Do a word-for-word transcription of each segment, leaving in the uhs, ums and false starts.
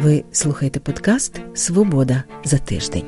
Ви слухаєте подкаст «Свобода за тиждень».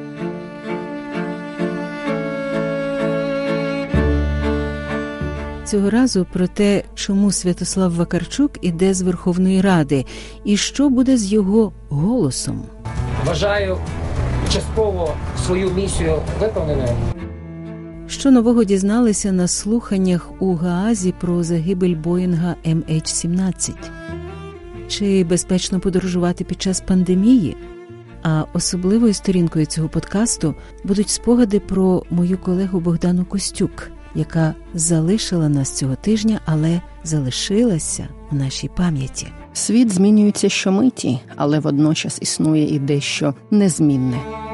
Цього разу про те, чому Святослав Вакарчук іде з Верховної Ради і що буде з його голосом. Вважаю частково свою місію виконаною. Що нового дізналися на слуханнях у Гаазі про загибель Боїнга ем ейч сімнадцять? Чи безпечно подорожувати під час пандемії? А особливою сторінкою цього подкасту будуть спогади про мою колегу Богдану Костюк, яка залишила нас цього тижня, але залишилася в нашій пам'яті. Світ змінюється щомиті, але водночас існує і дещо незмінне.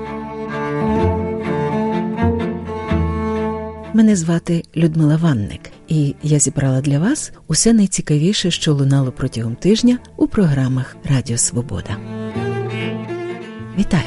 Мене звати Людмила Ванник, і я зібрала для вас усе найцікавіше, що лунало протягом тижня у програмах Радіо Свобода. Вітаю!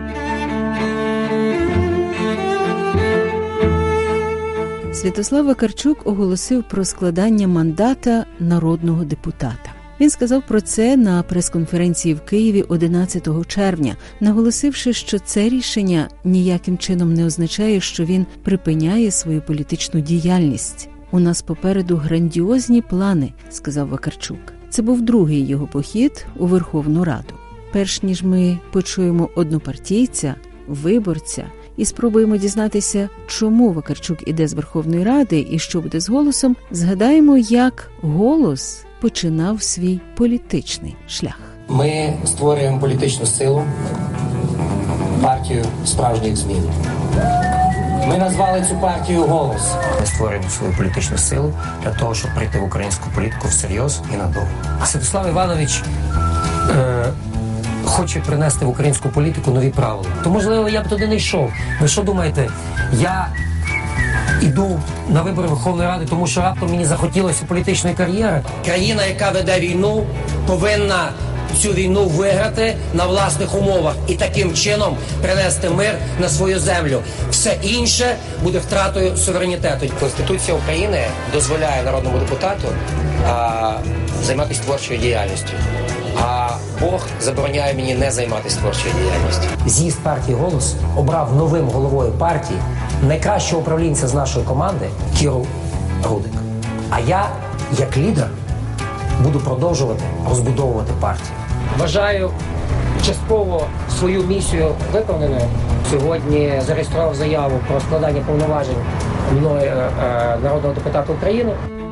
Святослав Вакарчук оголосив про складання мандата народного депутата. Він сказав про це на прес-конференції в Києві одинадцятого червня, наголосивши, що це рішення ніяким чином не означає, що він припиняє свою політичну діяльність. «У нас попереду грандіозні плани», – сказав Вакарчук. Це був другий його похід у Верховну Раду. Перш ніж ми почуємо однопартійця, виборця, і спробуємо дізнатися, чому Вакарчук іде з Верховної Ради і що буде з «Голосом», згадаємо, як «Голос» починав свій політичний шлях. Ми створюємо політичну силу, партію справжніх змін. Ми назвали цю партію «Голос». Ми створюємо свою політичну силу для того, щоб прийти в українську політику всерйоз і надовго. Святослав Іванович е- хоче принести в українську політику нові правила. То, можливо, я б туди не йшов. Ви що думаєте, я іду на вибори Верховної Ради, тому що раптом мені захотілося політичної кар'єри? Країна, яка веде війну, повинна цю війну виграти на власних умовах і таким чином принести мир на свою землю. Все інше буде втратою суверенітету. Конституція України дозволяє народному депутату а, займатися творчою діяльністю. А Бог забороняє мені не займатися творчою діяльністю. З'їзд партії «Голос» обрав новим головою партії найкращого управлінця з нашої команди Кіру Рудик. А я, як лідер, буду продовжувати розбудовувати партію. Вважаю частково свою місію виконаною. Сьогодні зареєстрував заяву про складання повноважень мною е, народного депутата України.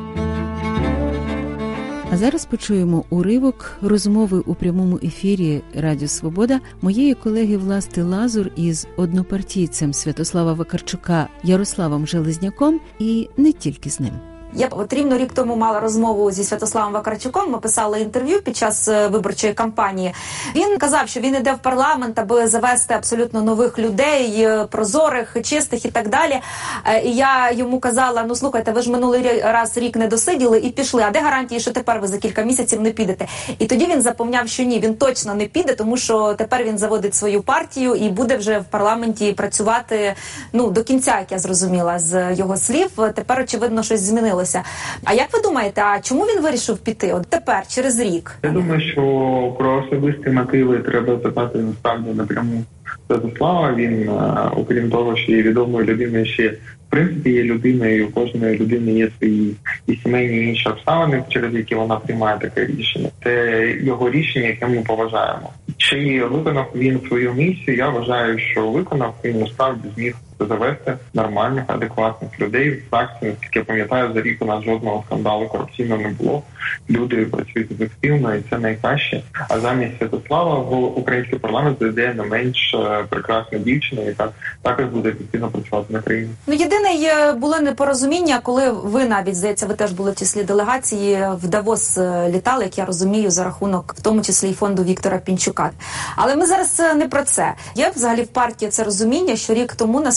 А зараз почуємо уривок розмови у прямому ефірі Радіо Свобода моєї колеги Власти Лазур із однопартійцем Святослава Вакарчука Ярославом Железняком і не тільки з ним. Я от рівно рік тому мала розмову зі Святославом Вакарчуком, ми писали інтерв'ю під час виборчої кампанії. Він казав, що він іде в парламент, аби завести абсолютно нових людей, прозорих, чистих і так далі. І я йому казала, ну слухайте, ви ж минулий раз рік не досиділи і пішли, а де гарантії, що тепер ви за кілька місяців не підете? І тоді він запевняв, що ні, він точно не піде, тому що тепер він заводить свою партію і буде вже в парламенті працювати, ну, до кінця, як я зрозуміла з його слів. Тепер, очевидно, щось змінилося. А як ви думаєте, а чому він вирішив піти от тепер, через рік? Я думаю, що про особисті мотиви треба запитати насправді напряму Святослава. Він, окрім того, що є відомою людиною, ще в принципі є людиною, у кожної людини є свої і сімейні, і інші обставини, через які вона приймає таке рішення. Це його рішення, яке ми поважаємо. Чи виконав він свою місію? Я вважаю, що виконав, він насправді зміг завести нормальних, адекватних людей в фракції. Наскільки я пам'ятаю, за рік у нас жодного скандалу корупційного не було. Люди працюють ефективно, і це найкраще. А замість Святослава в український парламент зайде не менш прекрасна дівчина, яка також буде ефективно працювати на країні. Ну, єдине було непорозуміння, коли ви навіть, здається, ви теж були в числі делегації, в Давос літали, як я розумію, за рахунок, в тому числі і фонду Віктора Пінчука. Але ми зараз не про це. Є взагалі в партії це розуміння, що рік тому насправді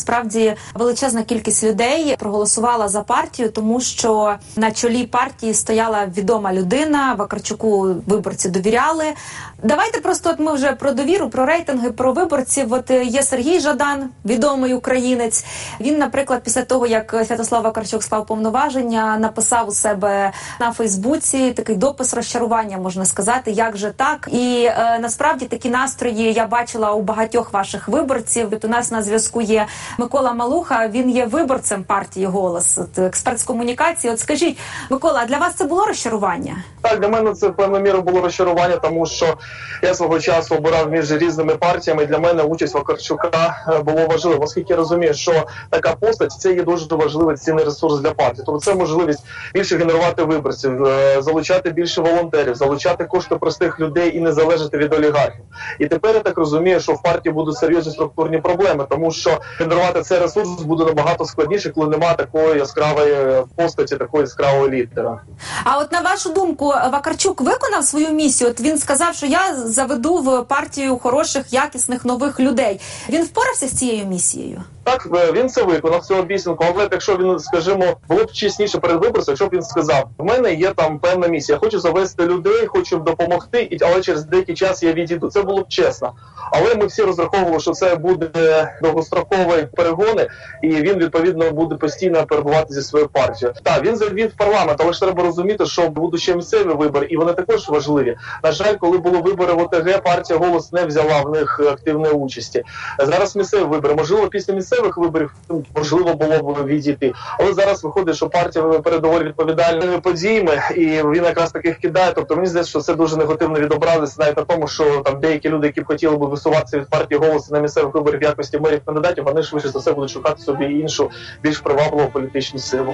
насправді величезна кількість людей проголосувала за партію, тому що на чолі партії стояла відома людина, Вакарчуку виборці довіряли. Давайте просто от ми вже про довіру, про рейтинги, про виборців. От є Сергій Жадан, відомий українець. Він, наприклад, після того, як Святослав Вакарчук склав повноваження, написав у себе на Фейсбуці такий допис розчарування, можна сказати, як же так. І е, насправді такі настрої я бачила у багатьох ваших виборців. От у нас на зв'язку є Микола Малуха, він є виборцем партії «Голос», от, експерт з комунікації. От скажіть, Микола, а для вас це було розчарування? Так, для мене це певною мірою було розчарування, тому що я свого часу обирав між різними партіями. Для мене участь Вакарчука було важливо, оскільки я розумію, що така постать – це є дуже важливий цінний ресурс для партії. Тобто це можливість більше генерувати виборців, залучати більше волонтерів, залучати кошти простих людей і не залежати від олігархів. І тепер я так розумію, що в партії будуть серйозні структурні проблеми, тому що генерувати цей ресурс буде набагато складніше, коли немає такої яскравої постаті, такої яскравого лідера. А от на вашу думку, Вакарчук виконав свою місію? От він сказав, що я заведу в партію хороших, якісних, нових людей. Він впорався з цією місією? Так, він це виконав, цю обіцянку, але якщо він, скажімо, було б чесніше перед виборцем, якщо б він сказав, в мене є там певна місія, я хочу завести людей, хочу допомогти, але через деякий час я відійду. Це було б чесно. Але ми всі розраховували, що це буде довгострокові перегони, і він, відповідно, буде постійно перебувати зі своєю партією. Так, він завів парламент, але ж треба розуміти, що будуть ще місцеві вибори, і вони також важливі. На жаль, коли були вибори в ОТГ, партія «Голос» не взяла в них активної участі. Зараз місцеві вибори. Можливо, після місцевих виборів можливо було б відійти. Але зараз виходить, що партія перед доволі відповідальними подіями, і він якраз таких кидає. Тобто мені здається, що це дуже негативно відобразиться навіть на тому, що там деякі люди, які б хотіли б висуватися від партії «Голос» на місцевих виборах в якості мерів кандидатів, вони швидше за все будуть шукати собі іншу, більш привабливу політичну силу.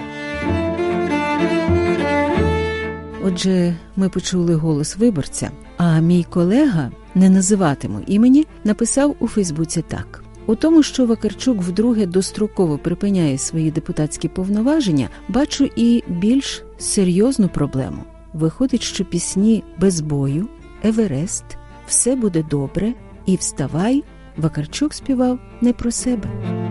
Отже, ми почули голос виборця, а мій колега, не називатиму імені, написав у Фейсбуці так. У тому, що Вакарчук вдруге достроково припиняє свої депутатські повноваження, бачу і більш серйозну проблему. Виходить, що пісні «Без бою», «Еверест», «Все буде добре» і «Вставай» Вакарчук співав не про себе.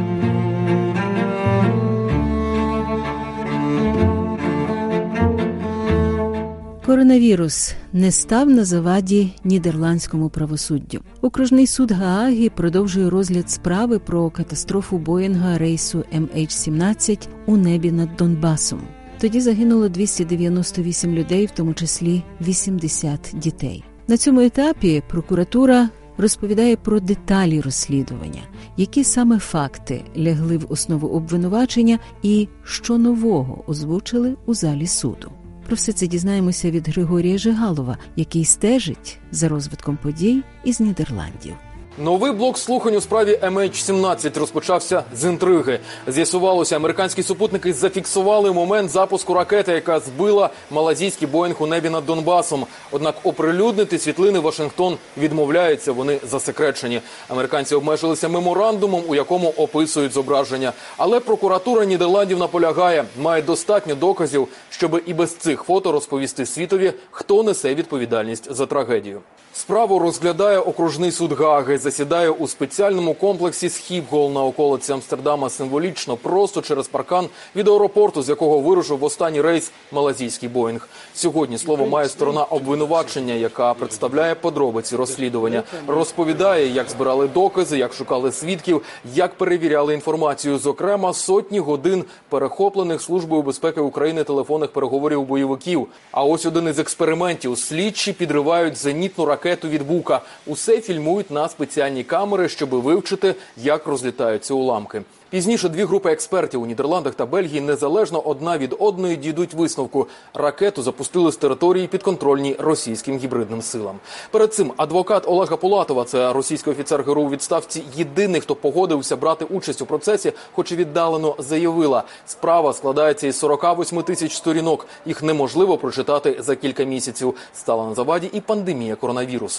Коронавірус не став на заваді нідерландському правосуддю. Окружний суд Гааги продовжує розгляд справи про катастрофу Боїнга рейсу Ем Ейч сімнадцять у небі над Донбасом. Тоді загинуло двісті дев'яносто вісім людей, в тому числі вісімдесят дітей. На цьому етапі прокуратура розповідає про деталі розслідування, які саме факти лягли в основу обвинувачення і що нового озвучили у залі суду. Про все це дізнаємося від Григорія Жигалова, який стежить за розвитком подій із Нідерландів. Новий блок слухань у справі Ем Ейч сімнадцять розпочався з інтриги. З'ясувалося, американські супутники зафіксували момент запуску ракети, яка збила малазійський Боїнг у небі над Донбасом. Однак оприлюднити світлини Вашингтон відмовляється, вони засекречені. Американці обмежилися меморандумом, у якому описують зображення. Але прокуратура Нідерландів наполягає, має достатньо доказів, щоб і без цих фото розповісти світові, хто несе відповідальність за трагедію. Справу розглядає окружний суд Гааги. Засідає у спеціальному комплексі Схіпгол на околиці Амстердама, символічно, просто через паркан від аеропорту, з якого вирушив в останній рейс малазійський Боїнг. Сьогодні слово має сторона обвинувачення, яка представляє подробиці розслідування. Розповідає, як збирали докази, як шукали свідків, як перевіряли інформацію. Зокрема, сотні годин перехоплених Службою безпеки України телефонних переговорів бойовиків. А ось один із експериментів. Слідчі підривають зенітну ракету від Бука. Усе фільмують на спеціальні камери, щоб вивчити, як розлітаються уламки. Пізніше дві групи експертів у Нідерландах та Бельгії незалежно одна від одної дійдуть висновку. Ракету запустили з території підконтрольній російським гібридним силам. Перед цим адвокат Олега Пулатова, це російський офіцер ГРУ у відставці, єдиний, хто погодився брати участь у процесі, хоч і віддалено, заявила, справа складається із сорок вісім тисяч сторінок. Їх неможливо прочитати за кілька місяців. Стала на заваді і пандемія коронавірусу.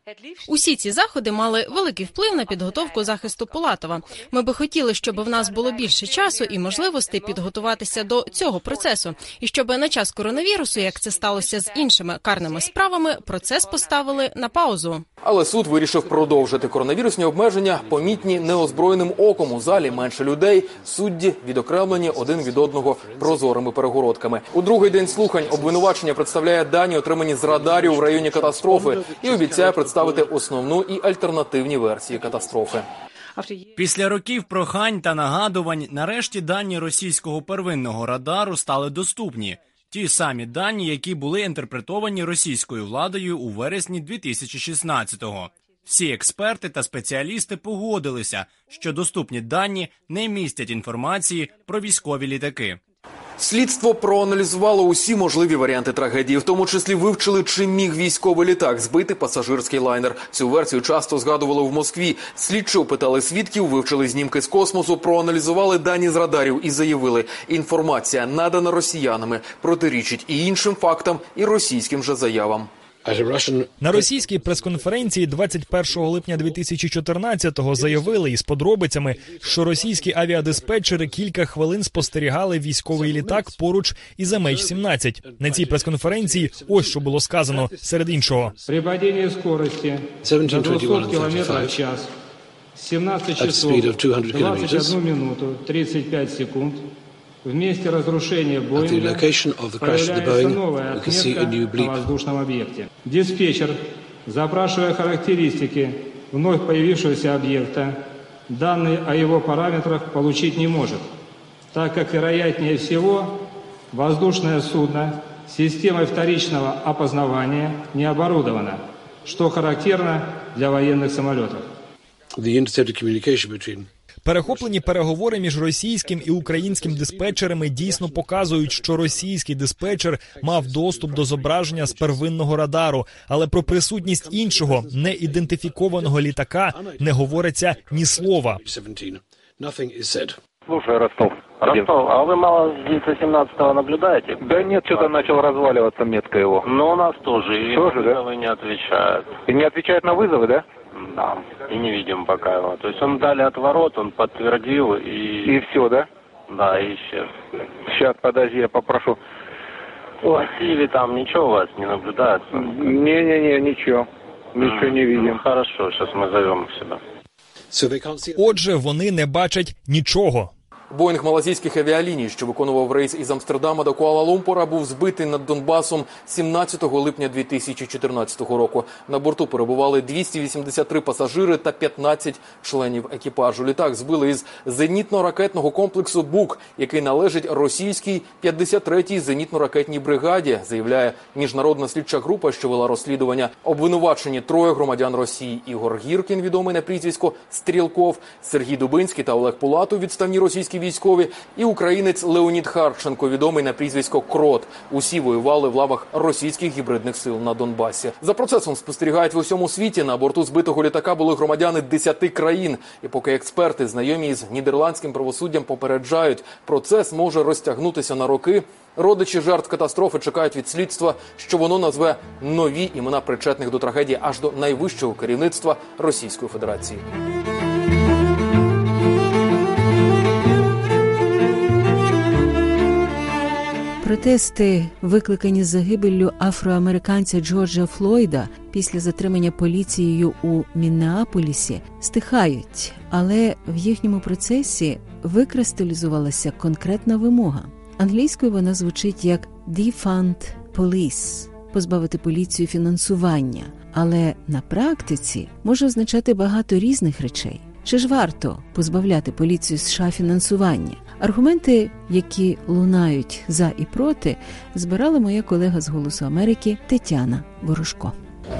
Усі ці заходи мали великий вплив на підготовку захисту Пулатова. Ми би хотіли, щоб в нас було більше часу і можливостей підготуватися до цього процесу. І щоб на час коронавірусу, як це сталося з іншими карними справами, процес поставили на паузу. Але суд вирішив продовжити коронавірусні обмеження, помітні неозброєним оком. У залі менше людей, судді відокремлені один від одного прозорими перегородками. У другий день слухань обвинувачення представляє дані, отримані з радарів в районі катастрофи, і обіцяє представити основну і альтернативні версії катастрофи. Після років прохань та нагадувань, нарешті дані російського первинного радару стали доступні. Ті самі дані, які були інтерпретовані російською владою у вересні дві тисячі шістнадцятого. Всі експерти та спеціалісти погодилися, що доступні дані не містять інформації про військові літаки. Слідство проаналізувало усі можливі варіанти трагедії, в тому числі вивчили, чи міг військовий літак збити пасажирський лайнер. Цю версію часто згадували в Москві. Слідчі опитали свідків, вивчили знімки з космосу, проаналізували дані з радарів і заявили, інформація, надана росіянами, протирічить і іншим фактам, і російським же заявам. На російській прес-конференції двадцять першого липня дві тисячі чотирнадцятого заявили із подробицями, що російські авіадиспетчери кілька хвилин спостерігали військовий літак поруч із Ем Ейч сімнадцять. На цій прес-конференції ось що було сказано, серед іншого. При падінні скорості до двісті кілометрів в час, сімнадцять часов, двадцять одну минуту, тридцять п'ять секунд, в месте разрушения Боинга появляется новая отметка на воздушном объекте. Диспетчер, запрашивая характеристики вновь появившегося объекта, данные о его параметрах получить не может, так как, вероятнее всего, воздушное судно системой вторичного опознавания не оборудовано, что характерно для военных самолетов. Перехоплені переговори між російським і українським диспетчерами дійсно показують, що російський диспетчер мав доступ до зображення з первинного радару, але про присутність іншого, неідентифікованого літака не говориться ні слова. Слушай, Ростов. Ростов, а вы мало с семнадцатого наблюдаете? Да нет, что-то начал разваливаться метка его. Но у нас тоже. И тоже, вызовы да? не отвечают. И не отвечает на вызовы, да? Да, и не видим пока его. То есть он дали отворот, он подтвердил и... И все, да? Да, и исчез. Сейчас, подожди, я попрошу. В Киеве там ничего у вас не наблюдается? Не-не-не, ничего. Ничего mm. не видим. Хорошо, сейчас мы зовем их сюда. Отже, вони не бачать нічого. Боїнг малазійських авіаліній, що виконував рейс із Амстердама до Куала-Лумпура, був збитий над Донбасом сімнадцятого липня дві тисячі чотирнадцятого року. На борту перебували двісті вісімдесят три пасажири та п'ятнадцять членів екіпажу. Літак збили із зенітно-ракетного комплексу «Бук», який належить російській п'ятдесят третій зенітно-ракетній бригаді, заявляє міжнародна слідча група, що вела розслідування. Обвинувачені троє громадян Росії: Ігор Гіркін, відомий на прізвисько Стрілков, Сергій Дубинський та Олег Пулатов, відставні російські військові, і українець Леонід Харченко, відомий на прізвисько Крот. Усі воювали в лавах російських гібридних сил на Донбасі. За процесом спостерігають в усьому світі. На борту збитого літака були громадяни десяти країн. І поки експерти, знайомі із нідерландським правосуддям, попереджають, процес може розтягнутися на роки, родичі жертв катастрофи чекають від слідства, що воно назве нові імена причетних до трагедії аж до найвищого керівництва Російської Федерації. Протести, викликані загибеллю афроамериканця Джорджа Флойда після затримання поліцією у Міннеаполісі, стихають, але в їхньому процесі викристалізувалася конкретна вимога. Англійською вона звучить як «defund police» – позбавити поліцію фінансування, але на практиці може означати багато різних речей. Чи ж варто позбавляти поліцію США фінансування? Аргументи, які лунають за і проти, збирала моя колега з «Голосу Америки» Тетяна Ворожко.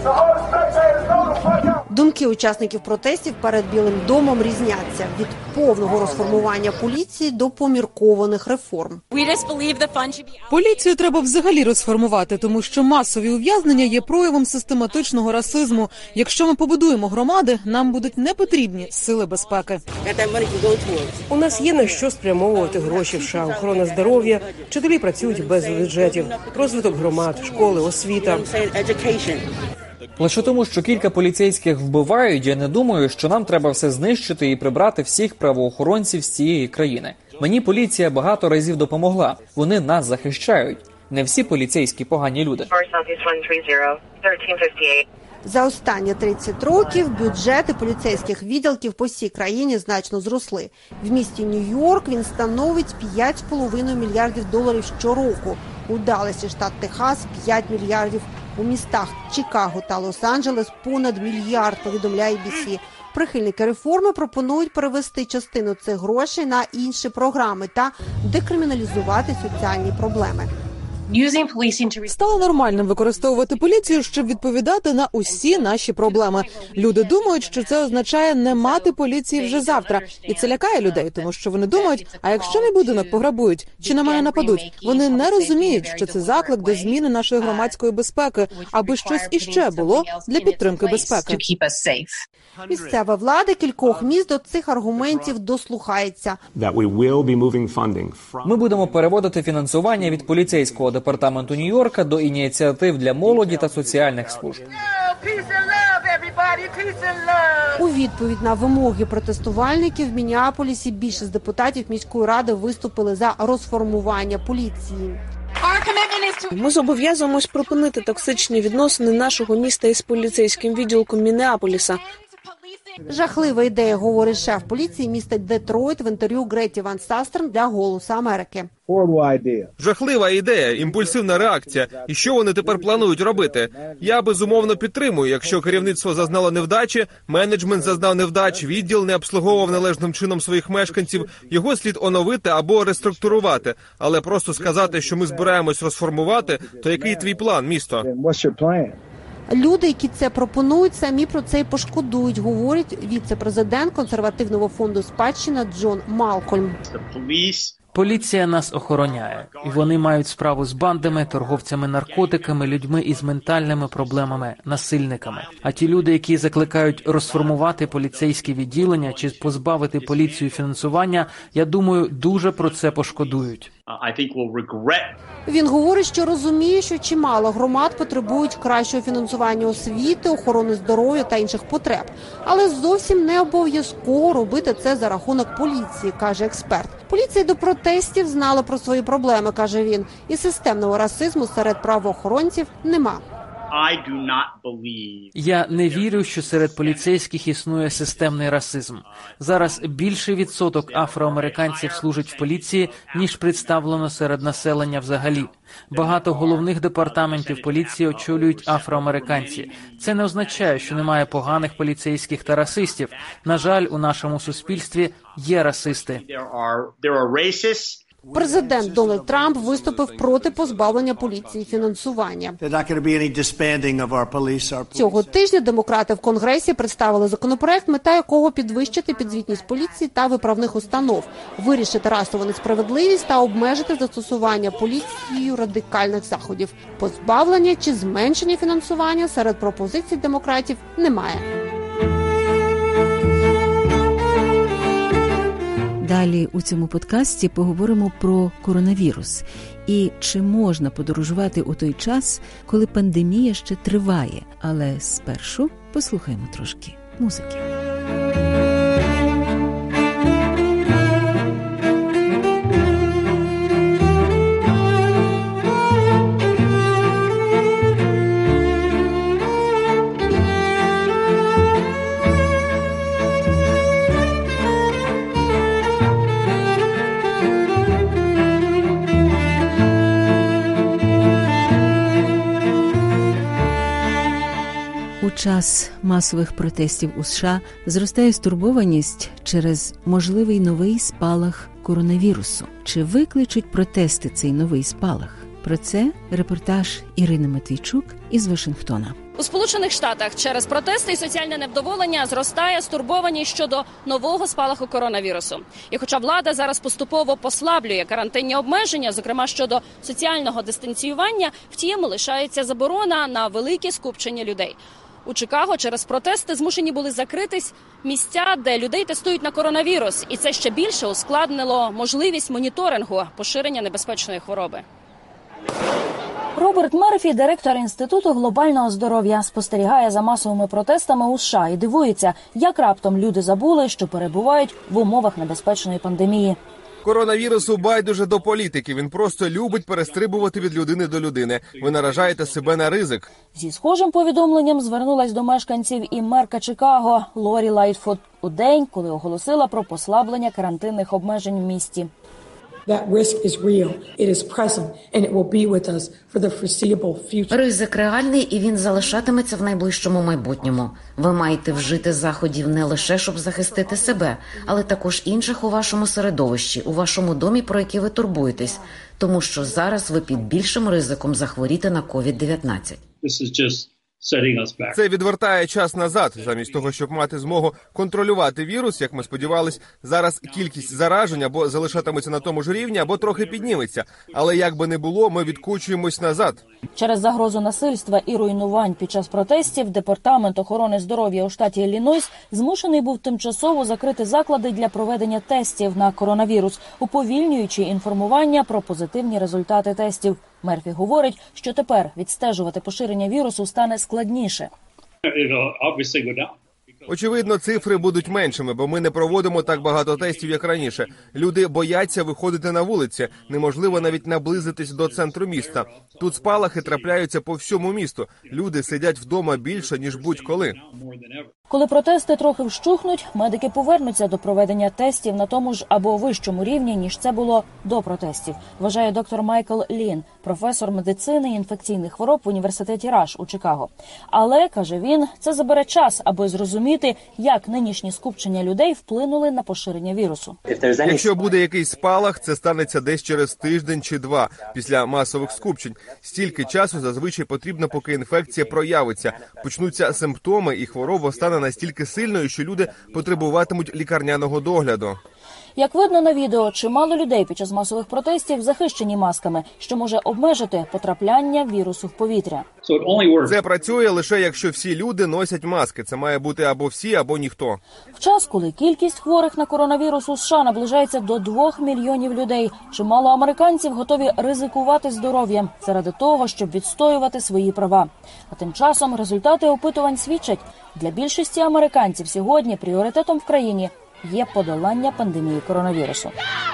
Думки учасників протестів перед Білим домом різняться від повного розформування поліції до поміркованих реформ. Поліцію треба взагалі розформувати, тому що масові ув'язнення є проявом систематичного расизму. Якщо ми побудуємо громади, нам будуть не потрібні сили безпеки. У нас є на що спрямовувати гроші в США. Охорона здоров'я, вчителі працюють без бюджетів, розвиток громад, школи, освіта. Лише тому, що кілька поліцейських вбивають, я не думаю, що нам треба все знищити і прибрати всіх правоохоронців з цієї країни. Мені поліція багато разів допомогла. Вони нас захищають. Не всі поліцейські погані люди. За останні тридцять років бюджети поліцейських відділків по всій країні значно зросли. В місті Нью-Йорк він становить п'ять з половиною мільярдів доларів щороку. У Далласі, штат Техас, п'ять мільярдів. У містах Чикаго та Лос-Анджелес понад мільярд, повідомляє бі сі. Прихильники реформи пропонують перевести частину цих грошей на інші програми та декриміналізувати соціальні проблеми. Стало нормальним використовувати поліцію, щоб відповідати на усі наші проблеми. Люди думають, що це означає не мати поліції вже завтра. І це лякає людей, тому що вони думають, а якщо мій будинок пограбують чи на мене нападуть? Вони не розуміють, що це заклик до зміни нашої громадської безпеки, аби щось іще було для підтримки безпеки. Місцева влада кількох міст до цих аргументів дослухається. Ми будемо переводити фінансування від поліцейського департаменту Нью-Йорка до ініціатив для молоді та соціальних служб. У відповідь на вимоги протестувальників в Міннеаполісі більшість депутатів міської ради виступили за розформування поліції. Ми зобов'язуємось припинити токсичні відносини нашого міста із поліцейським відділком Міннеаполіса. Жахлива ідея, говорить шеф поліції міста Детройт в інтерв'ю Греті Ван Састерн для «Голосу Америки». Жахлива ідея, імпульсивна реакція. І що вони тепер планують робити? Я безумовно підтримую, якщо керівництво зазнало невдачі, менеджмент зазнав невдач, відділ не обслуговував належним чином своїх мешканців, його слід оновити або реструктурувати. Але просто сказати, що ми збираємось розформувати, то який твій план, місто? Люди, які це пропонують, самі про це й пошкодують, говорить віце-президент консервативного фонду «Спадщина» Джон Малкольм. Поліція нас охороняє, і вони мають справу з бандами, торговцями наркотиками, людьми із ментальними проблемами, насильниками. А ті люди, які закликають розформувати поліцейські відділення чи позбавити поліцію фінансування, я думаю, дуже про це пошкодують. Він говорить, що розуміє, що чимало громад потребують кращого фінансування освіти, охорони здоров'я та інших потреб. Але зовсім не обов'язково робити це за рахунок поліції, каже експерт. Поліція до протестів знала про свої проблеми, каже він, і системного расизму серед правоохоронців нема. Я не вірю, що серед поліцейських існує системний расизм. Зараз більший відсоток афроамериканців служить в поліції, ніж представлено серед населення взагалі. Багато головних департаментів поліції очолюють афроамериканці. Це не означає, що немає поганих поліцейських та расистів. На жаль, у нашому суспільстві є расисти. Президент Дональд Трамп виступив проти позбавлення поліції фінансування. Цього тижня демократи в Конгресі представили законопроект, мета якого підвищити підзвітність поліції та виправних установ, вирішити расову несправедливість та обмежити застосування поліцією радикальних заходів. Позбавлення чи зменшення фінансування серед пропозицій демократів немає. Далі у цьому подкасті поговоримо про коронавірус і чи можна подорожувати у той час, коли пандемія ще триває. Але спершу послухаємо трошки музики. У час масових протестів у США зростає стурбованість через можливий новий спалах коронавірусу. Чи викличуть протести цей новий спалах? Про це репортаж Ірини Матвійчук із Вашингтона. У Сполучених Штатах через протести і соціальне невдоволення зростає стурбованість щодо нового спалаху коронавірусу. І хоча влада зараз поступово послаблює карантинні обмеження, зокрема щодо соціального дистанціювання, втім лишається заборона на великі скупчення людей. У Чикаго через протести змушені були закритись місця, де людей тестують на коронавірус. І це ще більше ускладнило можливість моніторингу поширення небезпечної хвороби. Роберт Мерфі, директор Інституту глобального здоров'я, спостерігає за масовими протестами у США і дивується, як раптом люди забули, що перебувають в умовах небезпечної пандемії. Коронавірусу байдуже до політики. Він просто любить перестрибувати від людини до людини. Ви наражаєте себе на ризик. Зі схожим повідомленням звернулась до мешканців і мерка Чикаго Лорі Лайтфуд у день, коли оголосила про послаблення карантинних обмежень в місті. Ризик реальний, і він залишатиметься в найближчому майбутньому. Ви маєте вжити заходів не лише, щоб захистити себе, але також інших у вашому середовищі, у вашому домі, про які ви турбуєтесь, тому що зараз ви під більшим ризиком захворіти на ковід дев'ятнадцять. Це відвертає час назад. Замість того, щоб мати змогу контролювати вірус, як ми сподівались, зараз кількість заражень або залишатиметься на тому ж рівні, або трохи підніметься. Але як би не було, ми відкочуємось назад. Через загрозу насильства і руйнувань під час протестів Департамент охорони здоров'я у штаті Іллінойс змушений був тимчасово закрити заклади для проведення тестів на коронавірус, уповільнюючи інформування про позитивні результати тестів. Мерфі говорить, що тепер відстежувати поширення вірусу стане складніше. Очевидно, цифри будуть меншими, бо ми не проводимо так багато тестів, як раніше. Люди бояться виходити на вулиці. Неможливо навіть наблизитись до центру міста. Тут спалахи трапляються по всьому місту. Люди сидять вдома більше, ніж будь-коли. Коли протести трохи вщухнуть, медики повернуться до проведення тестів на тому ж або вищому рівні, ніж це було до протестів, вважає доктор Майкл Лін, професор медицини і інфекційних хвороб в університеті Раш у Чикаго. Але, каже він, це забере час, аби зрозуміти, як нинішні скупчення людей вплинули на поширення вірусу. Якщо буде якийсь спалах, це станеться десь через тиждень чи два після масових скупчень. Стільки часу зазвичай потрібно, поки інфекція проявиться. Почнуться симптоми і хвороба стане настільки сильною, що люди потребуватимуть лікарняного догляду. Як видно на відео, чимало людей під час масових протестів захищені масками, що може обмежити потрапляння вірусу в повітря. Це працює лише якщо всі люди носять маски. Це має бути або всі, або ніхто. В час, коли кількість хворих на коронавірус у США наближається до двох мільйонів людей, чимало американців готові ризикувати здоров'ям заради того, щоб відстоювати свої права. А тим часом результати опитувань свідчать, для більшості американців сьогодні пріоритетом в країні є подолання пандемії коронавірусу.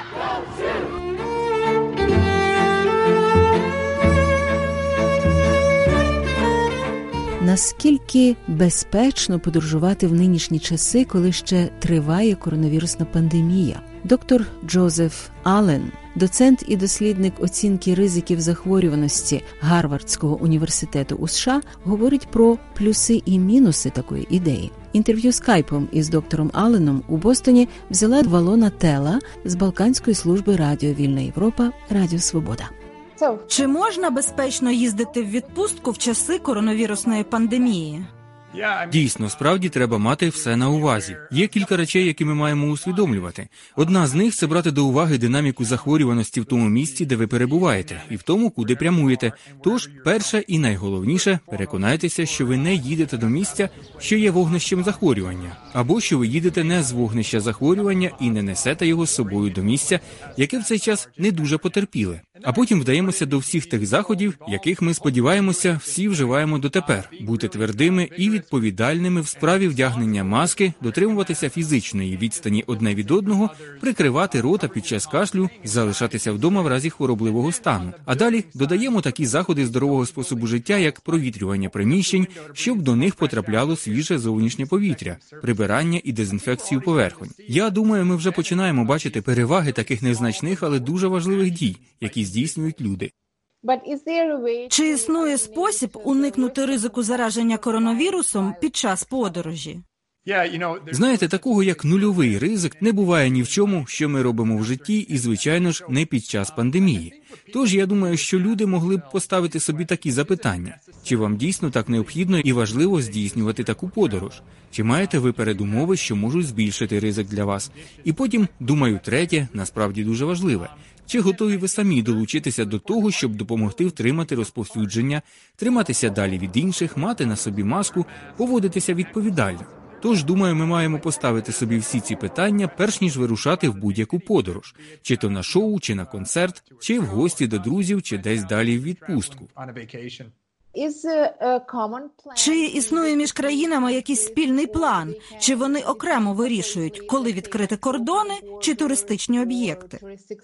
Наскільки безпечно подорожувати в нинішні часи, коли ще триває коронавірусна пандемія? Доктор Джозеф Аллен, доцент і дослідник оцінки ризиків захворюваності Гарвардського університету у США, говорить про плюси і мінуси такої ідеї. Інтерв'ю скайпом із доктором Алленом у Бостоні взяла Валона Тела з Балканської служби Радіо Вільна Європа, Радіо Свобода. Чи можна безпечно їздити в відпустку в часи коронавірусної пандемії? Дійсно, справді треба мати все на увазі. Є кілька речей, які ми маємо усвідомлювати. Одна з них – це брати до уваги динаміку захворюваності в тому місці, де ви перебуваєте, і в тому, куди прямуєте. Тож, перше і найголовніше – переконайтеся, що ви не їдете до місця, що є вогнищем захворювання, або що ви їдете не з вогнища захворювання і не несете його з собою до місця, яке в цей час не дуже потерпіле. А потім вдаємося до всіх тих заходів, яких ми, сподіваємося, всі вживаємо дотепер. Бути твердими і відповідальними в справі вдягнення маски, дотримуватися фізичної відстані одне від одного, прикривати рота під час кашлю, залишатися вдома в разі хворобливого стану. А далі додаємо такі заходи здорового способу життя, як провітрювання приміщень, щоб до них потрапляло свіже зовнішнє повітря, прибирання і дезінфекцію поверхонь. Я думаю, ми вже починаємо бачити переваги таких незначних, але дуже важливих дій, які здійснюють люди. Чи існує спосіб уникнути ризику зараження коронавірусом під час подорожі? Знаєте, такого як нульовий ризик не буває ні в чому, що ми робимо в житті, і, звичайно ж, не під час пандемії. Тож, я думаю, що люди могли б поставити собі такі запитання. Чи вам дійсно так необхідно і важливо здійснювати таку подорож? Чи маєте ви передумови, що можуть збільшити ризик для вас? І потім, думаю, третє, насправді дуже важливе. Чи готові ви самі долучитися до того, щоб допомогти втримати розповсюдження, триматися далі від інших, мати на собі маску, поводитися відповідально? Тож, думаю, ми маємо поставити собі всі ці питання, перш ніж вирушати в будь-яку подорож. Чи то на шоу, чи на концерт, чи в гості до друзів, чи десь далі в відпустку. Чи існує між країнами якийсь спільний план? Чи вони окремо вирішують, коли відкрити кордони чи туристичні об'єкти?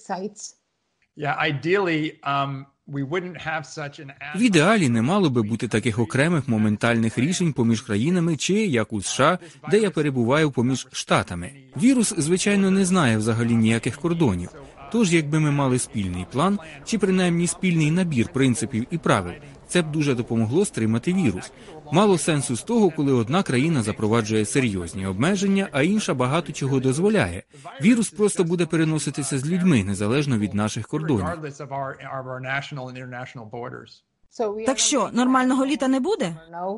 В ідеалі не мало би бути таких окремих моментальних рішень поміж країнами чи, як у США, де я перебуваю, поміж штатами. Вірус, звичайно, не знає взагалі ніяких кордонів. Тож, якби ми мали спільний план, чи принаймні спільний набір принципів і правил, це б дуже допомогло стримати вірус. Мало сенсу з того, коли одна країна запроваджує серйозні обмеження, а інша багато чого дозволяє. Вірус просто буде переноситися з людьми, незалежно від наших кордонів. Так що, нормального літа не буде?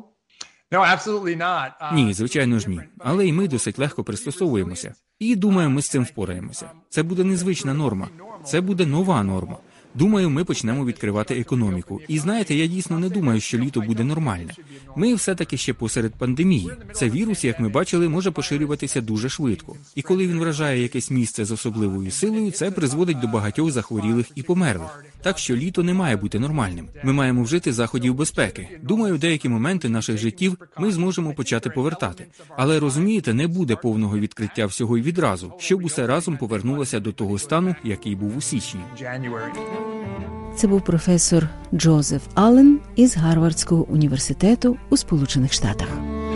Ні, звичайно ж ні. Але й ми досить легко пристосовуємося. І, думаю, ми з цим впораємося. Це буде незвична норма. Це буде нова норма. Думаю, ми почнемо відкривати економіку. І знаєте, я дійсно не думаю, що літо буде нормальне. Ми все-таки ще посеред пандемії. Це вірус, як ми бачили, може поширюватися дуже швидко. І коли він вражає якесь місце з особливою силою, це призводить до багатьох захворілих і померлих. Так що літо не має бути нормальним. Ми маємо вжити заходів безпеки. Думаю, деякі моменти наших життів ми зможемо почати повертати. Але, розумієте, не буде повного відкриття всього й відразу, щоб усе разом повернулося до того стану, який був у січні. Це був професор Джозеф Аллен із Гарвардського університету у Сполучених Штатах.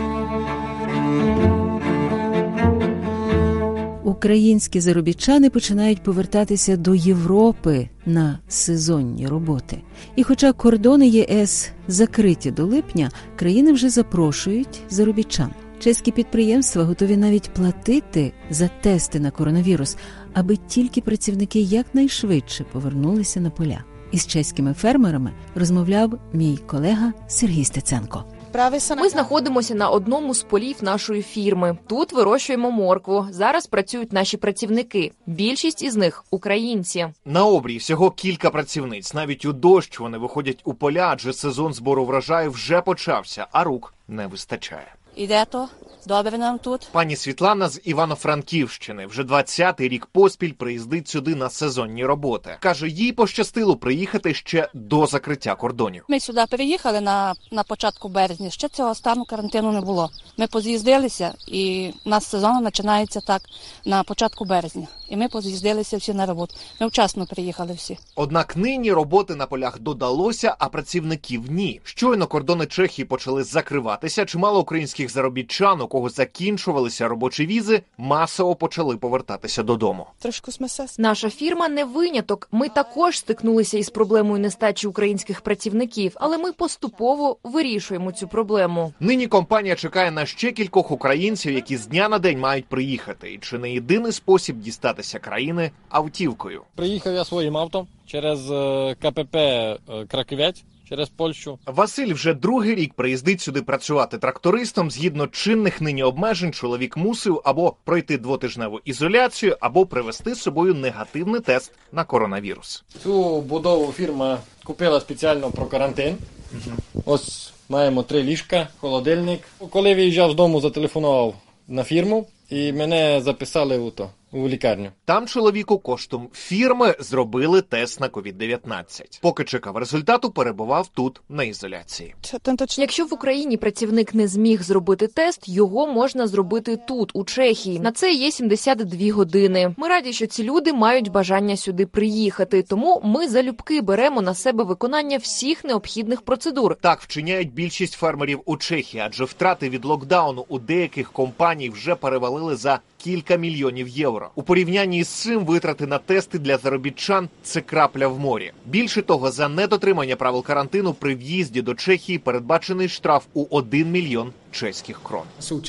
Українські заробітчани починають повертатися до Європи на сезонні роботи. І хоча кордони ЄС закриті до липня, країни вже запрошують заробітчан. Чеські підприємства готові навіть платити за тести на коронавірус, аби тільки працівники якнайшвидше повернулися на поля. Із чеськими фермерами розмовляв мій колега Сергій Стеценко. Ми знаходимося на одному з полів нашої фірми. Тут вирощуємо моркву. Зараз працюють наші працівники. Більшість із них – українці. На обрії всього кілька працівниць. Навіть у дощ вони виходять у поля, адже сезон збору врожаю вже почався, а рук не вистачає. Іде то? Добре нам тут. Пані Світлана з Івано-Франківщини вже двадцятий рік поспіль приїздить сюди на сезонні роботи. Каже, їй пощастило приїхати ще до закриття кордонів. Ми сюди переїхали на, на початку березня. Ще цього стану карантину не було. Ми поз'їздилися, і у нас сезон починається так на початку березня. І ми поз'їздилися всі на роботу. Ми вчасно приїхали всі. Однак нині роботи на полях додалося, а працівників ні. Щойно кордони Чехії почали закриватися, чимало українських заробітчан, у кого закінчувалися робочі візи, масово почали повертатися додому. Трошку смесес. Наша фірма не виняток. Ми також стикнулися із проблемою нестачі українських працівників, але ми поступово вирішуємо цю проблему. Нині компанія чекає на ще кількох українців, які з дня на день мають приїхати. І чи не єдиний спосіб дістатися країни автівкою. Приїхав я своїм авто через КПП Краківець. Через Польщу. Василь вже другий рік приїздить сюди працювати трактористом. Згідно чинних нині обмежень, чоловік мусив або пройти двотижневу ізоляцію, або привезти з собою негативний тест на коронавірус. Цю будову фірма купила спеціально про карантин. Угу. Ось маємо три ліжка, холодильник. Коли виїжджав з дому, зателефонував на фірму і мене записали у то. У лікарню. Там чоловіку коштом фірми зробили тест на ковід дев'ятнадцять. Поки чекав результату, перебував тут на ізоляції. Якщо в Україні працівник не зміг зробити тест, його можна зробити тут, у Чехії. На це є сімдесят дві години. Ми раді, що ці люди мають бажання сюди приїхати, тому ми залюбки беремо на себе виконання всіх необхідних процедур. Так вчиняють більшість фермерів у Чехії, адже втрати від локдауну у деяких компаній вже перевалили за кілька мільйонів євро. У порівнянні з цим витрати на тести для заробітчан – це крапля в морі. Більше того, за недотримання правил карантину при в'їзді до Чехії передбачений штраф у один мільйон чеських крон.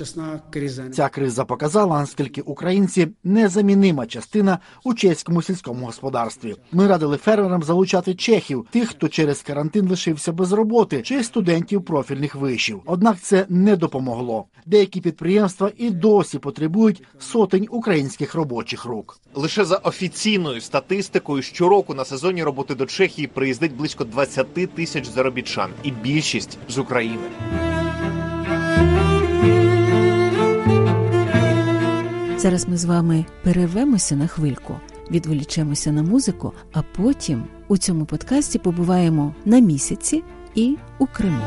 Ця криза показала, наскільки українці – незамінима частина у чеському сільському господарстві. Ми радили фермерам залучати чехів, тих, хто через карантин лишився без роботи, чи студентів профільних вишів. Однак це не допомогло. Деякі підприємства і досі потребують сотень українських робочих рук. Лише за офіційною статистикою щороку на сезонні роботи до Чехії приїздить близько двадцять тисяч заробітчан, і більшість з України. Зараз ми з вами перервемося на хвильку, відволічемося на музику, а потім у цьому подкасті побуваємо на місяці і у Криму.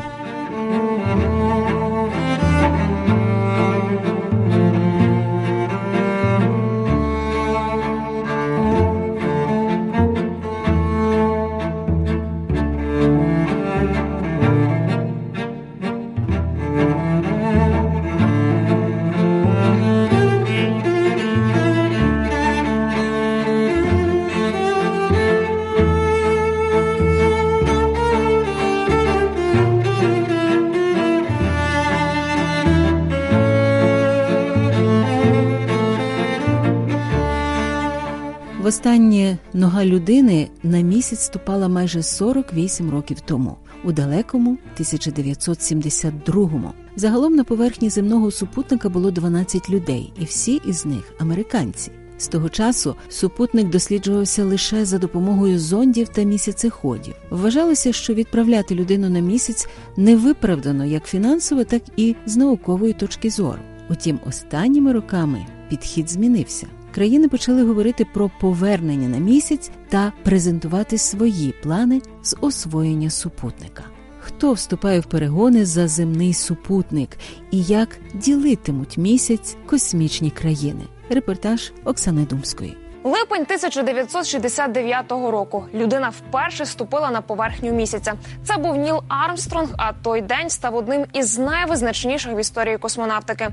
Востаннє нога людини на місяць ступала майже сорок вісім років тому, у далекому тисяча дев'ятсот сімдесят другому. Загалом на поверхні земного супутника було дванадцять людей, і всі із них американці. З того часу супутник досліджувався лише за допомогою зондів та місяцеходів. Вважалося, що відправляти людину на місяць не виправдано як фінансово, так і з наукової точки зору. Утім, останніми роками підхід змінився. Країни почали говорити про повернення на місяць та презентувати свої плани з освоєння супутника. Хто вступає в перегони за земний супутник і як ділитимуть місяць космічні країни? Репортаж Оксани Думської. Липень тисяча дев'ятсот шістдесят дев'ятого року. Людина вперше ступила на поверхню місяця. Це був Ніл Армстронг, а той день став одним із найвизначніших в історії космонавтики.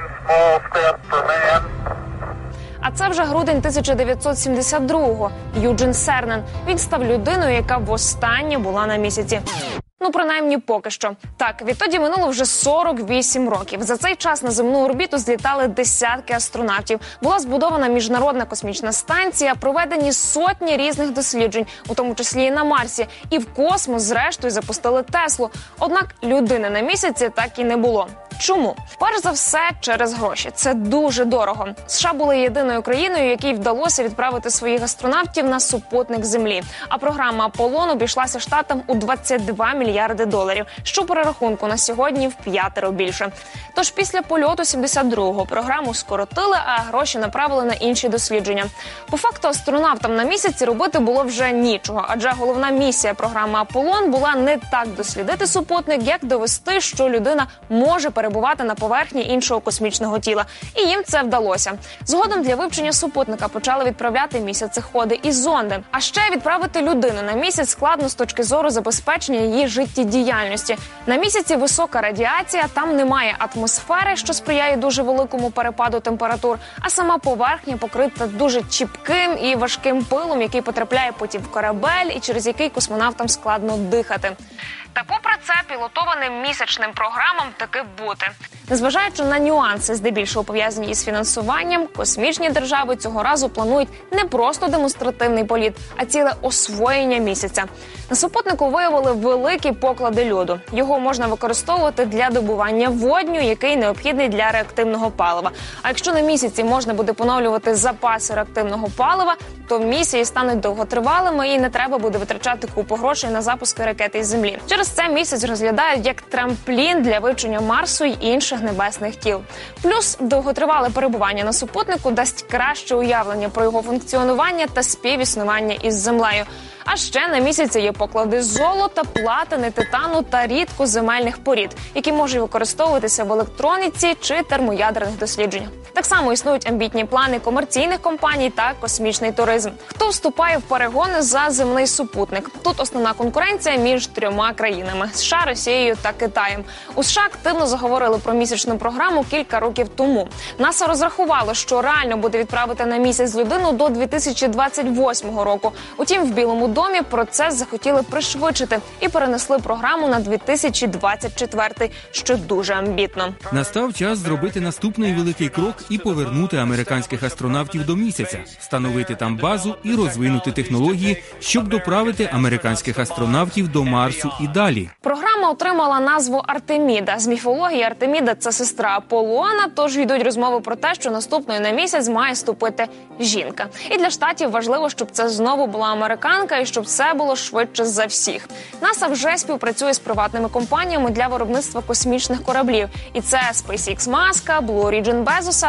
А це вже грудень тисяча дев'ятсот сімдесят другого. Юджин Сернен. Він став людиною, яка востаннє була на місяці. Ну, принаймні, поки що. Так, відтоді минуло вже сорок вісім років. За цей час на земну орбіту злітали десятки астронавтів. Була збудована міжнародна космічна станція, проведені сотні різних досліджень, у тому числі і на Марсі. І в космос, зрештою, запустили Теслу. Однак людини на місяці так і не було. Чому? Перш за все, через гроші. Це дуже дорого. США були єдиною країною, якій вдалося відправити своїх астронавтів на супутник Землі. А програма «Аполлон» обійшлася штатам у двадцять два мільярди доларів, що по перерахунку на сьогодні в п'ятеро більше. Тож після польоту сімдесят другого програму скоротили, а гроші направили на інші дослідження. По факту астронавтам на місяці робити було вже нічого, адже головна місія програми «Аполлон» була не так дослідити супутник, як довести, що людина може перебувати на поверхні іншого космічного тіла. І їм це вдалося. Згодом для вивчення супутника почали відправляти місяцеходи і зонди. А ще відправити людину на місяць складно з точки зору забезпечення її життєдіяльності. На місяці висока радіація, там немає атмосфери, що сприяє дуже великому перепаду температур, а сама поверхня покрита дуже чіпким і важким пилом, який потрапляє потім в корабель і через який космонавтам складно дихати. Та попри це, пілотованим місячним програмам таки бути. Незважаючи на нюанси, здебільшого пов'язані із фінансуванням, космічні держави цього разу планують не просто демонстративний політ, а ціле освоєння місяця. На супутнику виявили великі поклади льоду. Його можна використовувати для добування водню, який необхідний для реактивного палива. А якщо на місяці можна буде поновлювати запаси реактивного палива, то місії стануть довготривалими і не треба буде витрачати купу грошей на запуски ракети із Землі. Через це місяць розглядають як трамплін для вивчення Марсу й інших небесних тіл. Плюс довготривале перебування на супутнику дасть краще уявлення про його функціонування та співіснування із Землею. А ще на місяці є поклади золота, платини, титану та рідкоземельних порід, які можуть використовуватися в електроніці чи термоядерних дослідженнях. Так само існують амбітні плани комерційних компаній та космічний туризм. Хто вступає в перегони за земний супутник? Тут основна конкуренція між трьома країнами – США, Росією та Китаєм. У США активно заговорили про місячну програму кілька років тому. НАСА розрахувало, що реально буде відправити на місяць людину до дві тисячі двадцять восьмого року. Утім, в Білому домі процес захотіли пришвидшити і перенесли програму на дві тисячі двадцять четвертий, що дуже амбітно. Настав час зробити наступний великий крок і повернути американських астронавтів до місяця, встановити там базу і розвинути технології, щоб доправити американських астронавтів до Марсу і далі. Програма отримала назву Артеміда. З міфології Артеміда – це сестра Аполлона, тож йдуть розмови про те, що наступною на місяць має ступити жінка. І для штатів важливо, щоб це знову була американка і щоб все було швидше за всіх. НАСА вже співпрацює з приватними компаніями для виробництва космічних кораблів. І це SpaceX Маска, Blue Origin Безоса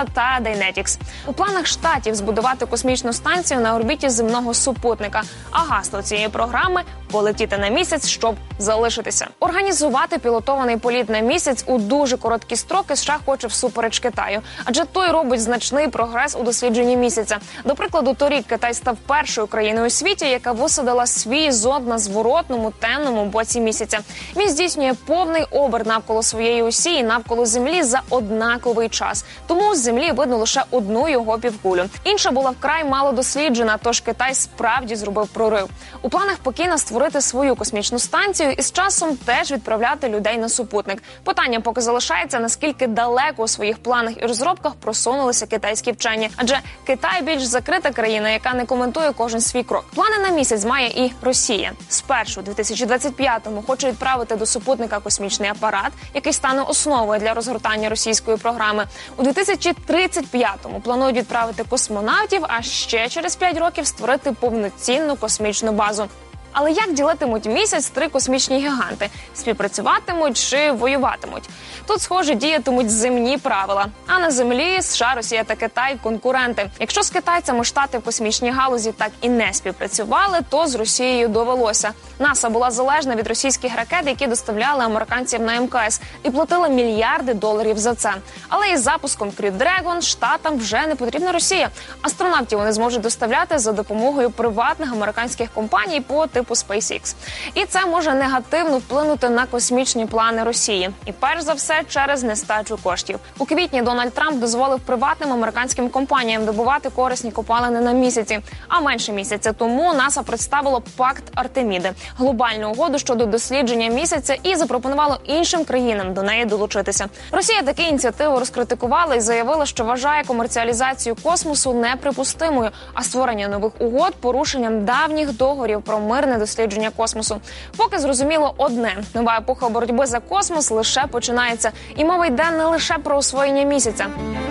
NASA та Dynetics. У планах штатів збудувати космічну станцію на орбіті земного супутника, а гасло цієї програми – полетіти на місяць, щоб залишитися. Організувати пілотований політ на місяць у дуже короткі строки США хоче всупереч Китаю, адже той робить значний прогрес у дослідженні місяця. До прикладу, торік Китай став першою країною у світі, яка висадила свій зонд на зворотному темному боці місяця. Він здійснює повний оберт навколо своєї осі і навколо Землі за однаковий час. Тому з Землі видно лише одну його півкулю. Інша була вкрай мало досліджена, тож Китай справді зробив прорив. У планах Пекіна створити свою космічну станцію і з часом теж відправляти людей на супутник. Питання поки залишається, наскільки далеко у своїх планах і розробках просунулися китайські вчені. Адже Китай більш закрита країна, яка не коментує кожен свій крок. Плани на місяць має і Росія. Спершу у дві тисячі двадцять п'ятому хоче відправити до супутника космічний апарат, який стане основою для розгортання російської програми. У дві тисячі тридцять п'ятому планують відправити космонавтів, а ще через п'ять років створити повноцінну космічну базу. Але як ділитимуть місяць три космічні гіганти? Співпрацюватимуть чи воюватимуть? Тут, схоже, діятимуть земні правила. А на землі США, Росія та Китай – конкуренти. Якщо з китайцями Штати в космічній галузі так і не співпрацювали, то з Росією довелося. НАСА була залежна від російських ракет, які доставляли американців на ем ка ес, і платила мільярди доларів за це. Але із запуском Crew Dragon Штатам вже не потрібна Росія. Астронавтів вони зможуть доставляти за допомогою приватних американських компаній по типу SpaceX. І це може негативно вплинути на космічні плани Росії. І перш за все через нестачу коштів. У квітні Дональд Трамп дозволив приватним американським компаніям добувати корисні копалини на місяці. А менше місяця тому НАСА представило пакт Артеміди – глобальну угоду щодо дослідження місяця і запропонувало іншим країнам до неї долучитися. Росія таку ініціативу розкритикувала і заявила, що вважає комерціалізацію космосу неприпустимою, а створення нових угод – порушенням давніх договорів про мирне дослідження космосу. Поки зрозуміло одне – нова епоха боротьби за космос лише починається. І мова йде не лише про освоєння місяця.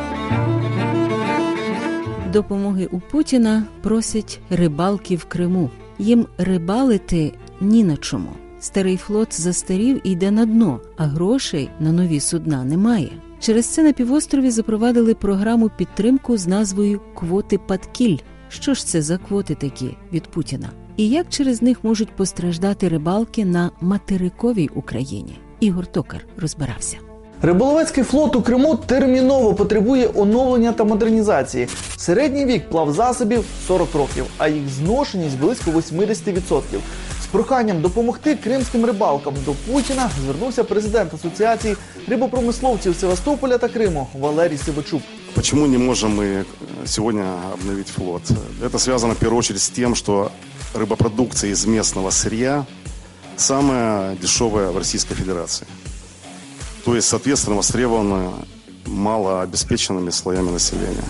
Допомоги у Путіна просять рибалки в Криму. Їм рибалити ні на чому. Старий флот застарів і йде на дно, а грошей на нові судна немає. Через це на півострові запровадили програму підтримку з назвою «Квоти Падкіль». Що ж це за квоти такі від Путіна? І як через них можуть постраждати рибалки на материковій Україні? Ігор Токар розбирався. Риболовецький флот у Криму терміново потребує оновлення та модернізації. Середній вік плавзасобів – сорок років, а їх зношеність – близько вісімдесят відсотків. З проханням допомогти кримським рибалкам до Путіна звернувся президент Асоціації рибопромисловців Севастополя та Криму Валерій Сивачук. Почему не можем мы сегодня обновить флот? Это связано в первую очередь с тем, что рыбопродукция из местного сырья самая дешевая в Российской Федерации. То есть, соответственно, востребована малообеспеченными слоями населения.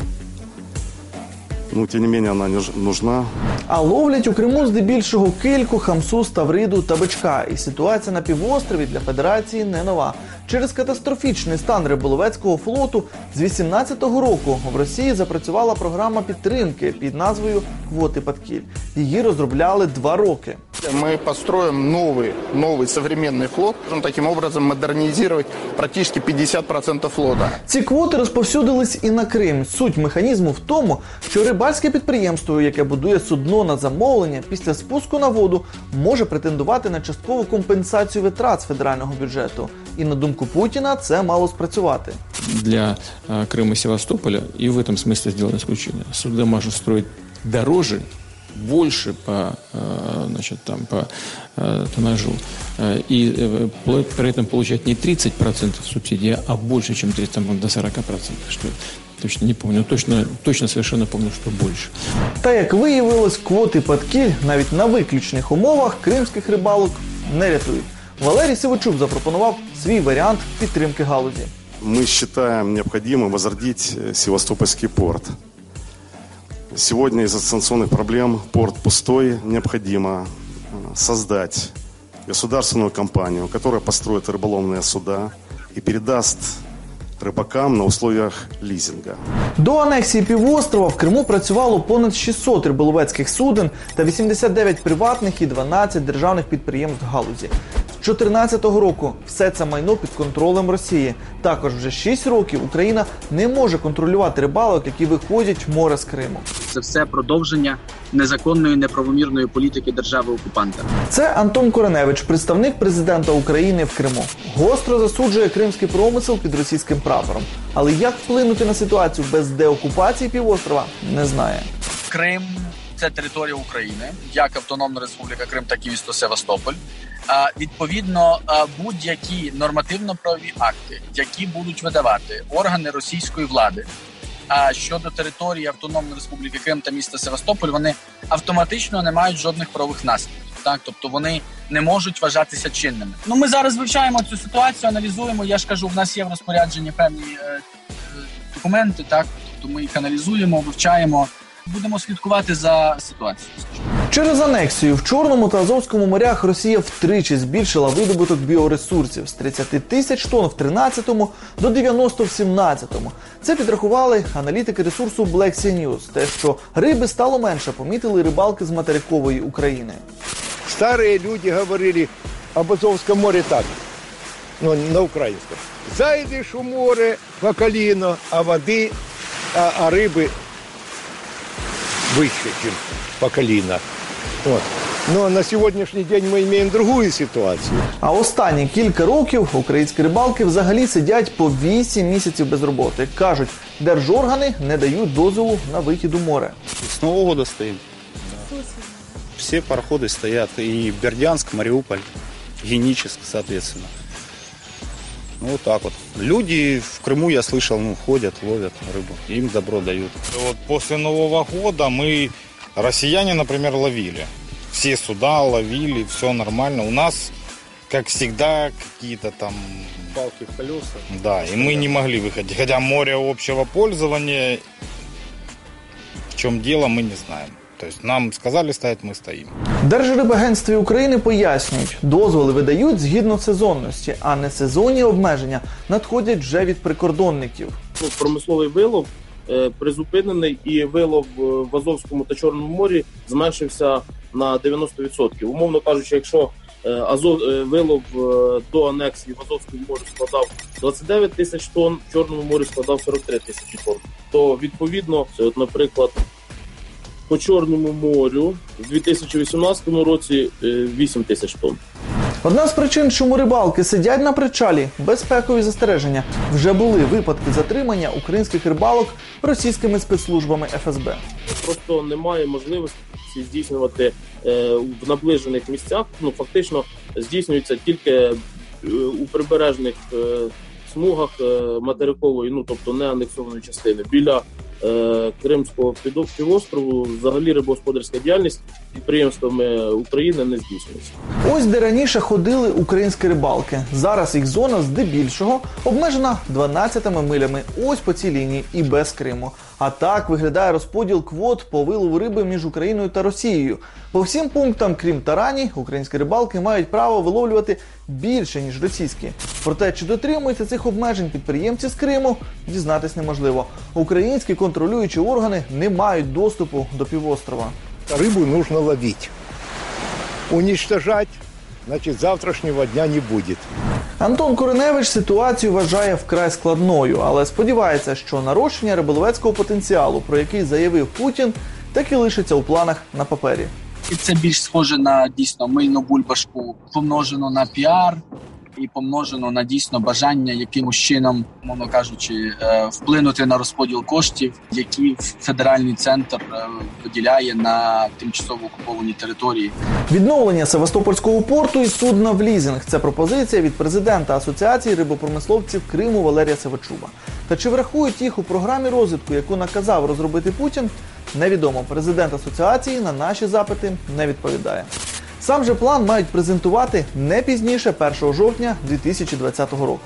Ну, тем не менее, она нужна. А ловлять у Криму здебільшого кильку, хамсу, ставриду та бичка. І ситуація на півострові для Федерації не нова. Через катастрофічний стан риболовецького флоту з вісімнадцятого року в Росії запрацювала програма підтримки під назвою «Квоти Падкіль». Її розробляли два роки. Мы построим новый, новый современный флот, можем таким образом модернизировать практически п'ятдесят відсотків флота. Ці квоти розповсюдились і на Крим. Суть механізму в тому, що рибальське підприємство, яке будує судно на замовлення, після спуску на воду може претендувати на часткову компенсацію витрат з федерального бюджету. І на думку Путіна це мало спрацювати. Для э, Крыма и Севастополя и в этом смысле сделано исключение. Суда можно строить дороже, больше по, э, значит, там, по э, тоннажу. Э, и э, при этом получать не тридцать процентов субсидий, а больше, чем тридцать, там, до сорок процентов. Что точно не помню, точно, точно совершенно помню, что больше. Та як виявилось, квоти Падкіль навіть на виключних умовах кримських рибалок не рятують. Валерій Сивачук запропонував свій варіант підтримки галузі. Мы считаем необходимым возродить Севастопольский порт. Сегодня из-за санкционных проблем порт пустой. Необходимо создать государственную компанию, которая построит рыболовные суда и передаст рибакам на условиях лізинга. До анексії півострова в Криму працювало понад шістсот риболовецьких суден та вісімдесят дев'ять приватних і дванадцять державних підприємств галузі. чотирнадцятого року все це майно під контролем Росії. Також вже шість років Україна не може контролювати рибалок, які виходять в море з Криму. Це все продовження незаконної, неправомірної політики держави-окупанта. Це Антон Кореневич, представник президента України в Криму. Гостро засуджує кримський промисел під російським прапором. Але як вплинути на ситуацію без деокупації півострова, не знає. Крим – це територія України, як Автономна Республіка Крим, так і місто Севастополь. А, відповідно, будь-які нормативно-правові акти, які будуть видавати органи російської влади, а щодо території Автономної Республіки Крим та міста Севастополь, вони автоматично не мають жодних правових наслідків. Так, тобто вони не можуть вважатися чинними. Ну, ми зараз вивчаємо цю ситуацію, аналізуємо. Я ж кажу, в нас є в розпорядженні певні е, документи, так, тобто ми їх аналізуємо, вивчаємо. Будемо слідкувати за ситуацією. Через анексію в Чорному та Азовському морях Росія втричі збільшила видобуток біоресурсів з тридцяти тисяч тонн в тринадцятому до дев'яноста в сімнадцятому. Це підрахували аналітики ресурсу Black Sea News. Те, що риби стало менше, помітили рибалки з материкової України. Старі люди говорили об Азовському морі так, ну, на українському. Зайдеш у море по коліно, а води, а, а риби выше, чем по колено. Вот. Но на сьогоднішній день ми маємо другу ситуацію. А останні кілька років українські рибалки взагалі сидять по вісім місяців без роботи. Кажуть, держоргани не дають дозволу на вихід у море. С Нового года стоим. Все пароходы стоят. И Бердянск, Мариуполь, Геническ, соответственно. Ну, вот так вот. Люди в Крыму, я слышал, ну, ходят, ловят рыбу. Им добро дают. Вот после Нового года мы, россияне, например, ловили. Все суда ловили, все нормально. У нас, как всегда, какие-то там... Палки в колеса. Да, и мы не могли выходить. Хотя море общего пользования, в чем дело, мы не знаем. Тобто нам сказали стоять, ми стоїмо. Держрибагентстві України пояснюють, дозволи видають згідно сезонності, а несезонні обмеження надходять вже від прикордонників. Промисловий вилов е, призупинений і вилов в Азовському та Чорному морі зменшився на дев'яносто відсотків. Умовно кажучи, якщо е, Азов, е, вилов е, до анексії в Азовському морі складав двадцять дев'ять тисяч тонн, в Чорному морі складав сорок три тисячі тонн. То відповідно, от, наприклад, по Чорному морю в дві тисячі вісімнадцятому році вісім тисяч тонн. Одна з причин, чому рибалки сидять на причалі – безпекові застереження. Вже були випадки затримання українських рибалок російськими спецслужбами еф ес бе. Просто немає можливості здійснювати е, в наближених місцях. Ну, фактично здійснюється тільки е, у прибережних е, смугах е, материкової, ну тобто не анексованої частини. Біля Кримського півострову взагалі рибогосподарська діяльність підприємствами України не здійснюється. Ось де раніше ходили українські рибалки. Зараз їх зона здебільшого обмежена дванадцятими милями ось по цій лінії і без Криму. А так виглядає розподіл квот по вилову риби між Україною та Росією. По всім пунктам, крім тарані, українські рибалки мають право виловлювати більше, ніж російські. Проте, чи дотримуються цих обмежень підприємці з Криму, дізнатись неможливо. Українські контролюючі органи не мають доступу до півострова. Рибу нужно ловити. Уничтожать, значить, завтрашнього дня не буде. Антон Кореневич ситуацію вважає вкрай складною, але сподівається, що нарощення риболовецького потенціалу, про який заявив Путін, так і лишиться у планах на папері. І це більш схоже на дійсно мильну бульбашку, помножено на піар і помножено на дійсно бажання якимось чином, мовно кажучи, вплинути на розподіл коштів, які федеральний центр виділяє на тимчасово окуповані території. Відновлення Севастопольського порту і судна в лізинг – це пропозиція від президента Асоціації рибопромисловців Криму Валерія Савачуба. Та чи врахують їх у програмі розвитку, яку наказав розробити Путін, невідомо. Президент асоціації на наші запити не відповідає. Сам же план мають презентувати не пізніше першого жовтня дві тисячі двадцятого року.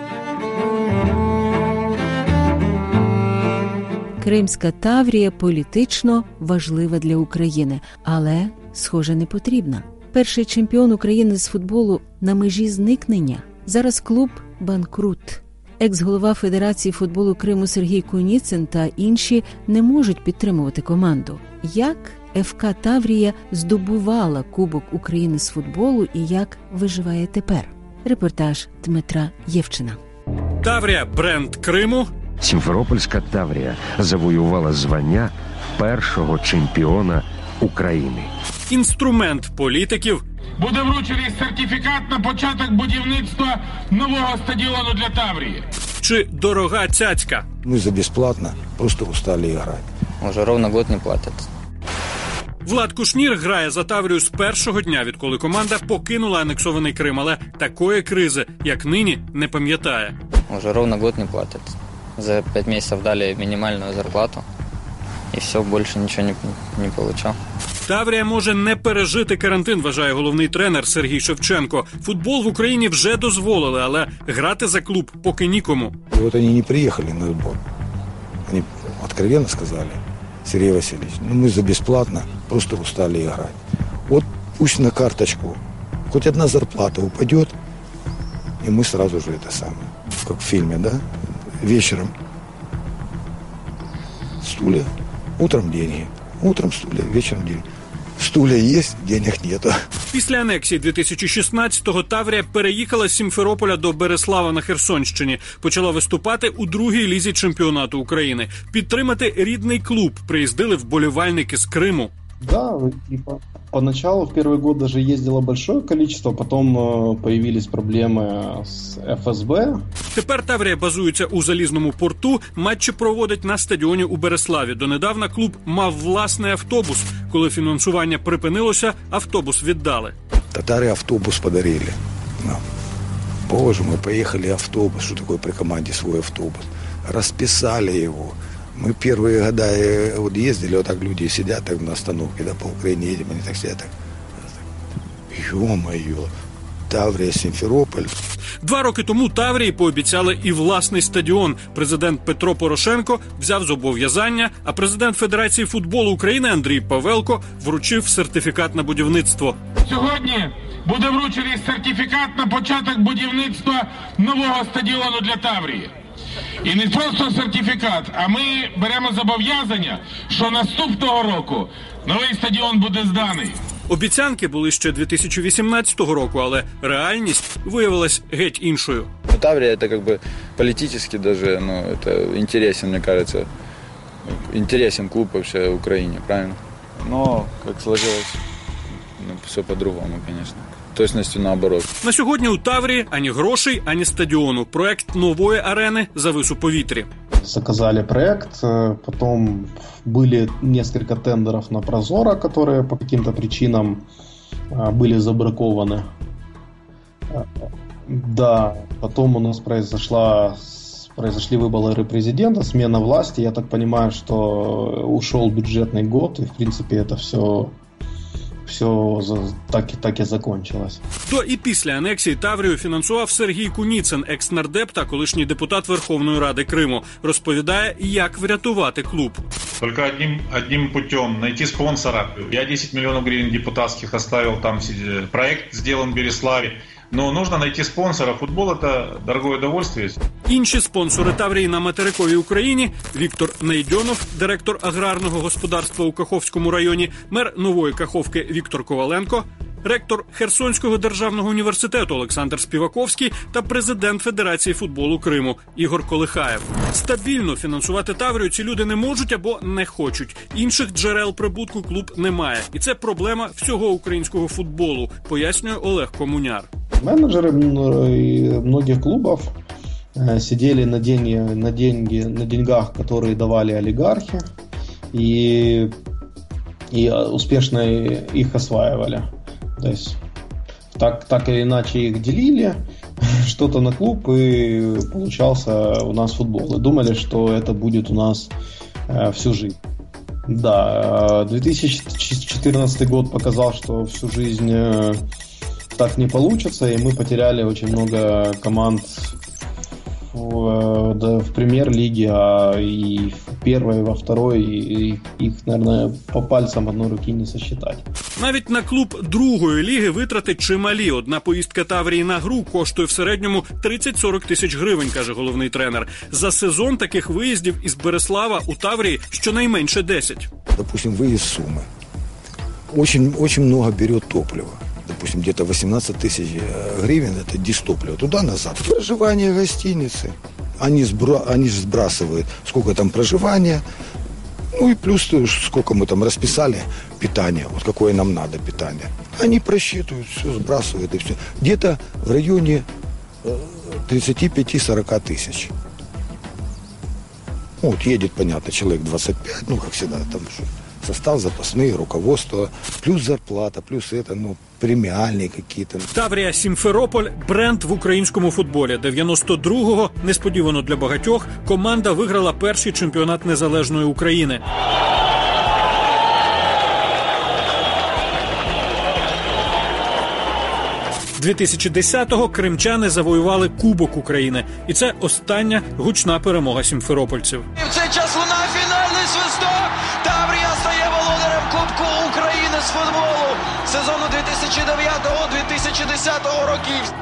Кримська Таврія політично важлива для України, але, схоже, не потрібна. Перший чемпіон України з футболу на межі зникнення. Зараз клуб банкрут. Екс-голова Федерації футболу Криму Сергій Куніцин та інші не можуть підтримувати команду. Як? еф ка «Таврія» здобувала Кубок України з футболу і як виживає тепер? Репортаж Дмитра Євчина. «Таврія» – бренд Криму. Сімферопольська «Таврія» завоювала звання першого чемпіона України. Інструмент політиків. Буде вручений сертифікат на початок будівництва нового стадіону для «Таврії». Чи дорога цяцька? Ми за безплатно просто устали грати. Уже ровно год не платять. Влад Кушнір грає за «Таврію» з першого дня, відколи команда покинула анексований Крим, але такої кризи, як нині, не пам'ятає. Уже ровно год не платять. За пять месяцев дали минимальную зарплату, и все, больше ничего не, не получал. «Таврія» може не пережити карантин, вважає головний тренер Сергій Шевченко. Футбол в Україні вже дозволили, але грати за клуб поки нікому. И вот они не приехали на сбор. Они откровенно сказали: Сергей Васильевич, ну мы за бесплатно просто устали играть. Вот пусть на карточку хоть одна зарплата упадет, и мы сразу же это самое, как в фильме, да? Вечером стулья, утром деньги, утром стулья, вечером деньги. Стулья есть, денег нету. Після анексії дві тисячі шістнадцятого «Таврія» переїхала з Сімферополя до Береслава на Херсонщині. Почала виступати у другій лізі чемпіонату України. Підтримати рідний клуб приїздили вболівальники з Криму. Да, и по, поначалу в первый год даже ездило большое количество, потом э, появились проблемы с еф ес бе. Тепер «Таврія» базується у Залізному порту, матчі проводить на стадіоні у Береславі. Донедавна клуб мав власний автобус. Коли фінансування припинилося, автобус віддали. Татари автобус подарили нам. Боже, мы поехали автобус, что такое при команде свой автобус. Расписали его. Мы первые года вот ездили, вот так люди сидят так на остановке, да, по Украине едем, они так сидят, так, ё-моё, «Таврія», Сімферополь. Два роки тому «Таврії» пообіцяли і власний стадіон. Президент Петро Порошенко взяв зобов'язання, а президент Федерації футболу України Андрій Павелко вручив сертифікат на будівництво. Сьогодні буде вручений сертифікат на початок будівництва нового стадіону для «Таврії». І не просто сертифікат, а ми беремо зобов'язання, що наступного року новий стадіон буде зданий. Обіцянки були ще дві тисячі вісімнадцятого року, але реальність виявилась геть іншою. «Таврия» — это как бы политически даже, ну, это интересен, мне кажется, интересен клуб вообще в Украине, правильно? Но как сложилось, ну, все по-другому, конечно. Точністю наоборот. На сьогодні у «Таврії» ані грошей, ані стадіону. Проект нової арени завис у повітрі. Заказали проект, потом были несколько тендеров на «Прозоро», которые по каким-то причинам были забракованы. Да, потом у нас произошла, произошли выборы президента, смена власти. Я так понимаю, что ушел бюджетный год, и в принципе это все... Все так, так і закончилось. До і після анексії «Таврію» фінансував Сергій Куніцин, екс-нардеп та колишній депутат Верховної Ради Криму. Розповідає, як врятувати клуб. Только одним, одним путем – найти спонсора. Я десять миллионов гривен депутатских оставил, там проект сделан в Береславе. Но нужно найти спонсора. Футбол – это дорогое удовольствие. Інші спонсори «Таврії» на материковій Україні – Віктор Найдьонов, директор аграрного господарства у Каховському районі, мер Нової Каховки Віктор Коваленко, ректор Херсонського державного університету Олександр Співаковський та президент Федерації футболу Криму Ігор Колихаєв. Стабільно фінансувати «Таврію» ці люди не можуть або не хочуть. Інших джерел прибутку клуб не має. І це проблема всього українського футболу, пояснює Олег Комуняр. Менеджеры многих клубов сидели на деньги, на деньги, на деньгах, которые давали олигархи, и, и успешно их осваивали. То есть так, так или иначе их делили, что-то на клуб, и получался у нас футбол. И думали, что это будет у нас всю жизнь. Да, две тысячи четырнадцатый год показал, что всю жизнь так не получится, и мы потеряли очень много команд в, да, в премьер-лиге, а и в первой, и во второй, и их, наверное, по пальцам одной руки не сосчитать. Навіть на клуб другої ліги витрати чималі. Одна поїздка «Таврії» на гру коштує в середньому тридцять-сорок тисяч гривень, каже головний тренер. За сезон таких виїздів із Береслава у «Таврії» щонайменше десять. Допустим, виїзд з Суми. очень, очень много берет топлива. Допустим, где-то восемнадцать тысяч гривен – это дистопливо. Туда-назад. Проживание гостиницы. Они, сбра... они же сбрасывают, сколько там проживания. Ну и плюс, сколько мы там расписали питание, вот какое нам надо питание. Они просчитывают, все сбрасывают и все. Где-то в районе тридцать пять - сорок тысяч. Ну, вот едет, понятно, человек двадцать пять, ну, как всегда, там состав, запасные, руководство, плюс зарплата, плюс это, ну, преміальні якісь. Таврія Сімферополь – бренд в українському футболі. дев'яносто другого, несподівано для багатьох, команда виграла перший чемпіонат незалежної України. дві тисячі десятого кримчани завоювали Кубок України. І це остання гучна перемога сімферопольців. І в цей час лунає фінальний свисток. Таврія стає володарем Кубку України з футболу сезону дві тисячі дев'ятого - дві тисячі десятого років.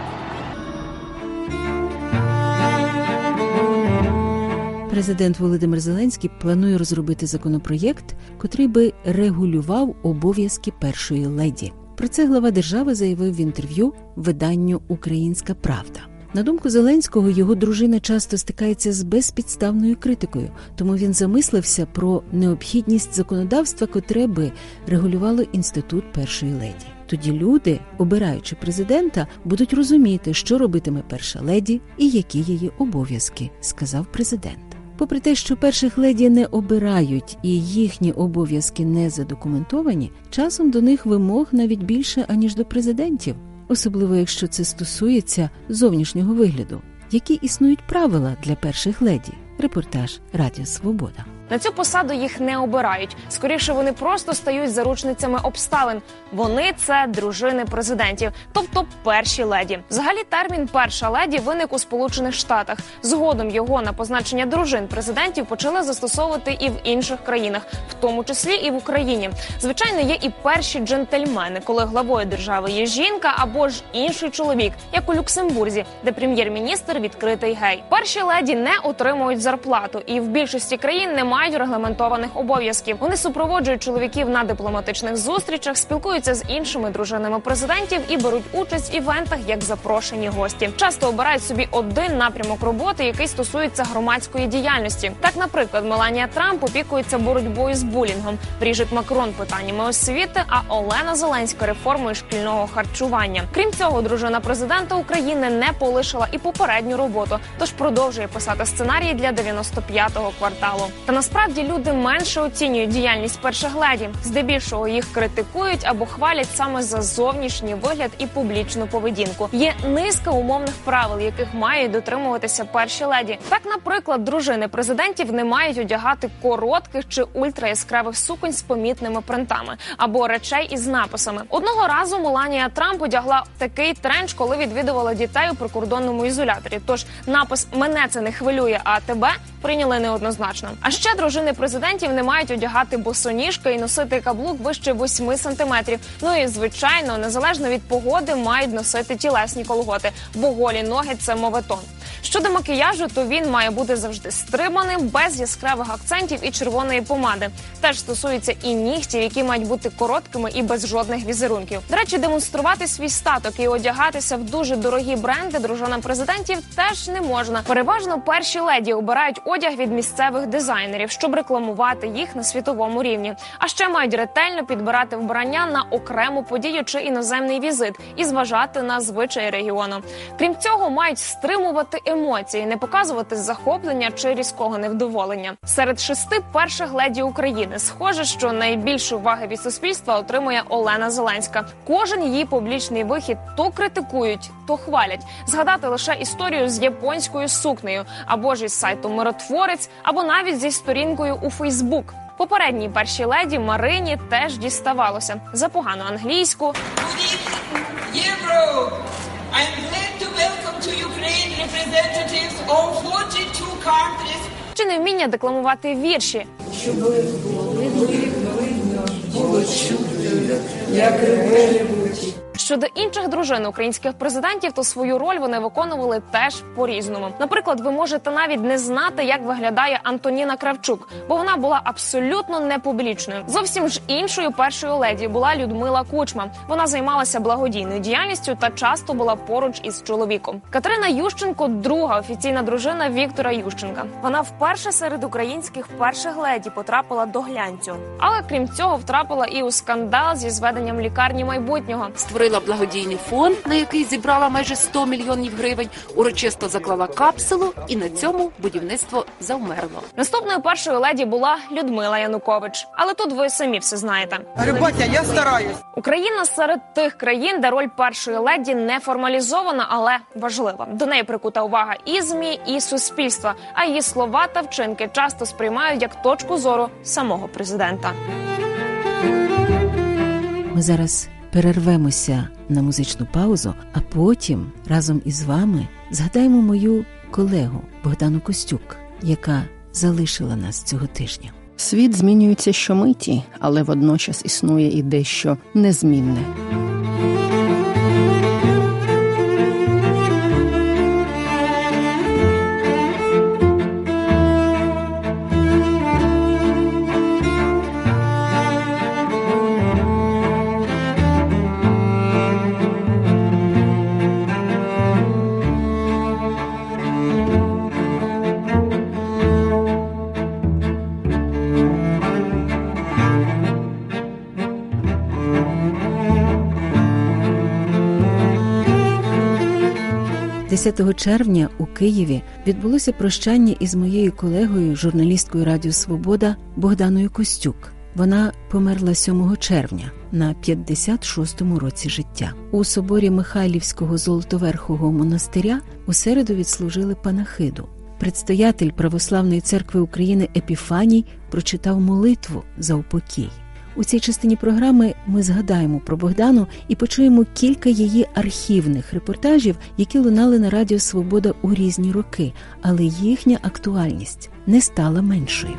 Президент Володимир Зеленський планує розробити законопроєкт, котрий би регулював обов'язки першої леді. Про це глава держави заявив в інтерв'ю виданню «Українська правда». На думку Зеленського, його дружина часто стикається з безпідставною критикою, тому він замислився про необхідність законодавства, котре би регулювало інститут першої леді. Тоді люди, обираючи президента, будуть розуміти, що робитиме перша леді і які її обов'язки, сказав президент. Попри те, що перших леді не обирають і їхні обов'язки не задокументовані, часом до них вимог навіть більше, аніж до президентів. Особливо, якщо це стосується зовнішнього вигляду. Які існують правила для перших леді? Репортаж Радіо Свобода. На цю посаду їх не обирають. Скоріше, вони просто стають заручницями обставин. Вони – це дружини президентів, тобто перші леді. Взагалі, термін «перша леді» виник у Сполучених Штатах. Згодом його на позначення дружин президентів почали застосовувати і в інших країнах, в тому числі і в Україні. Звичайно, є і перші джентльмени, коли главою держави є жінка або ж інший чоловік, як у Люксембурзі, де прем'єр-міністр відкритий гей. Перші леді не отримують зарплату, і в більшості країн немає мають регламентованих обов'язків. Вони супроводжують чоловіків на дипломатичних зустрічах, спілкуються з іншими дружинами президентів і беруть участь в івентах як запрошені гості. Часто обирають собі один напрямок роботи, який стосується громадської діяльності. Так, наприклад, Меланія Трамп опікується боротьбою з булінгом, Бріжит Макрон – питаннями освіти, а Олена Зеленська – реформою шкільного харчування. Крім цього, дружина президента України не полишила і попередню роботу, тож продовжує писати сценарії для дев'яносто п'ятого кварталу. Та насправді люди менше оцінюють діяльність перших леді. Здебільшого їх критикують або хвалять саме за зовнішній вигляд і публічну поведінку. Є низка умовних правил, яких мають дотримуватися перші леді. Так, наприклад, дружини президентів не мають одягати коротких чи ультраяскравих суконь з помітними принтами або речей із написами. Одного разу Меланія Трамп одягла такий тренч, коли відвідувала дітей у прикордонному ізоляторі. Тож напис «Мене це не хвилює, а тебе» прийняли неоднозначно. А ще дружини президентів не мають одягати босоніжки і носити каблук вище восьми сантиметрів. Ну і, звичайно, незалежно від погоди, мають носити тілесні колготи, бо голі ноги – це моветон. Щодо макіяжу, то він має бути завжди стриманим, без яскравих акцентів і червоної помади. Теж стосується і нігтів, які мають бути короткими і без жодних візерунків. До речі, демонструвати свій статок і одягатися в дуже дорогі бренди дружинам президентів теж не можна. Переважно перші леді обирають одяг від місцевих дизайнерів, щоб рекламувати їх на світовому рівні. А ще мають ретельно підбирати вбрання на окрему подію чи іноземний візит і зважати на звичаї регіону. Крім цього, мають стримувати емоції, не показувати захоплення чи різкого невдоволення. Серед шести перших леді України схоже, що найбільше уваги від суспільства отримує Олена Зеленська. Кожен її публічний вихід то критикують, то хвалять. Згадати лише історію з японською сукнею, або ж із сайтом «Миротворець», або навіть зі сторінкою у Фейсбук. Попередній першій леді Марині теж діставалося за погану англійську. Чи невміння декламувати вірші. Щоб було видно, було чути, як реве ревуть. Щодо інших дружин українських президентів, то свою роль вони виконували теж по-різному. Наприклад, ви можете навіть не знати, як виглядає Антоніна Кравчук, бо вона була абсолютно непублічною. Зовсім ж іншою першою леді була Людмила Кучма. Вона займалася благодійною діяльністю та часто була поруч із чоловіком. Катерина Ющенко – друга офіційна дружина Віктора Ющенка. Вона вперше серед українських перших леді потрапила до глянцю. Але крім цього втрапила і у скандал зі зведенням лікарні майбутнього. Створила благодійний фонд, на який зібрала майже сто мільйонів гривень, урочисто заклала капсулу і на цьому будівництво завмерло. Наступною першою леді була Людмила Янукович. Але тут ви самі все знаєте. Батя, я стараюсь. Україна серед тих країн, де роль першої леді не формалізована, але важлива. До неї прикута увага і ЗМІ, і суспільства, а її слова та вчинки часто сприймають як точку зору самого президента. Ми зараз перервемося на музичну паузу, а потім разом із вами згадаємо мою колегу Богдану Костюк, яка залишила нас цього тижня. Світ змінюється щомиті, але водночас існує і дещо незмінне. десятого червня у Києві відбулося прощання із моєю колегою, журналісткою Радіо Свобода Богданою Костюк. Вона померла сьомого червня на п'ятдесят шостому році життя. У соборі Михайлівського Золотоверхого монастиря у середу відслужили панахиду. Предстоятель Православної церкви України Епіфаній прочитав молитву за упокій. У цій частині програми ми згадаємо про Богдану і почуємо кілька її архівних репортажів, які лунали на Радіо Свобода у різні роки, але їхня актуальність не стала меншою.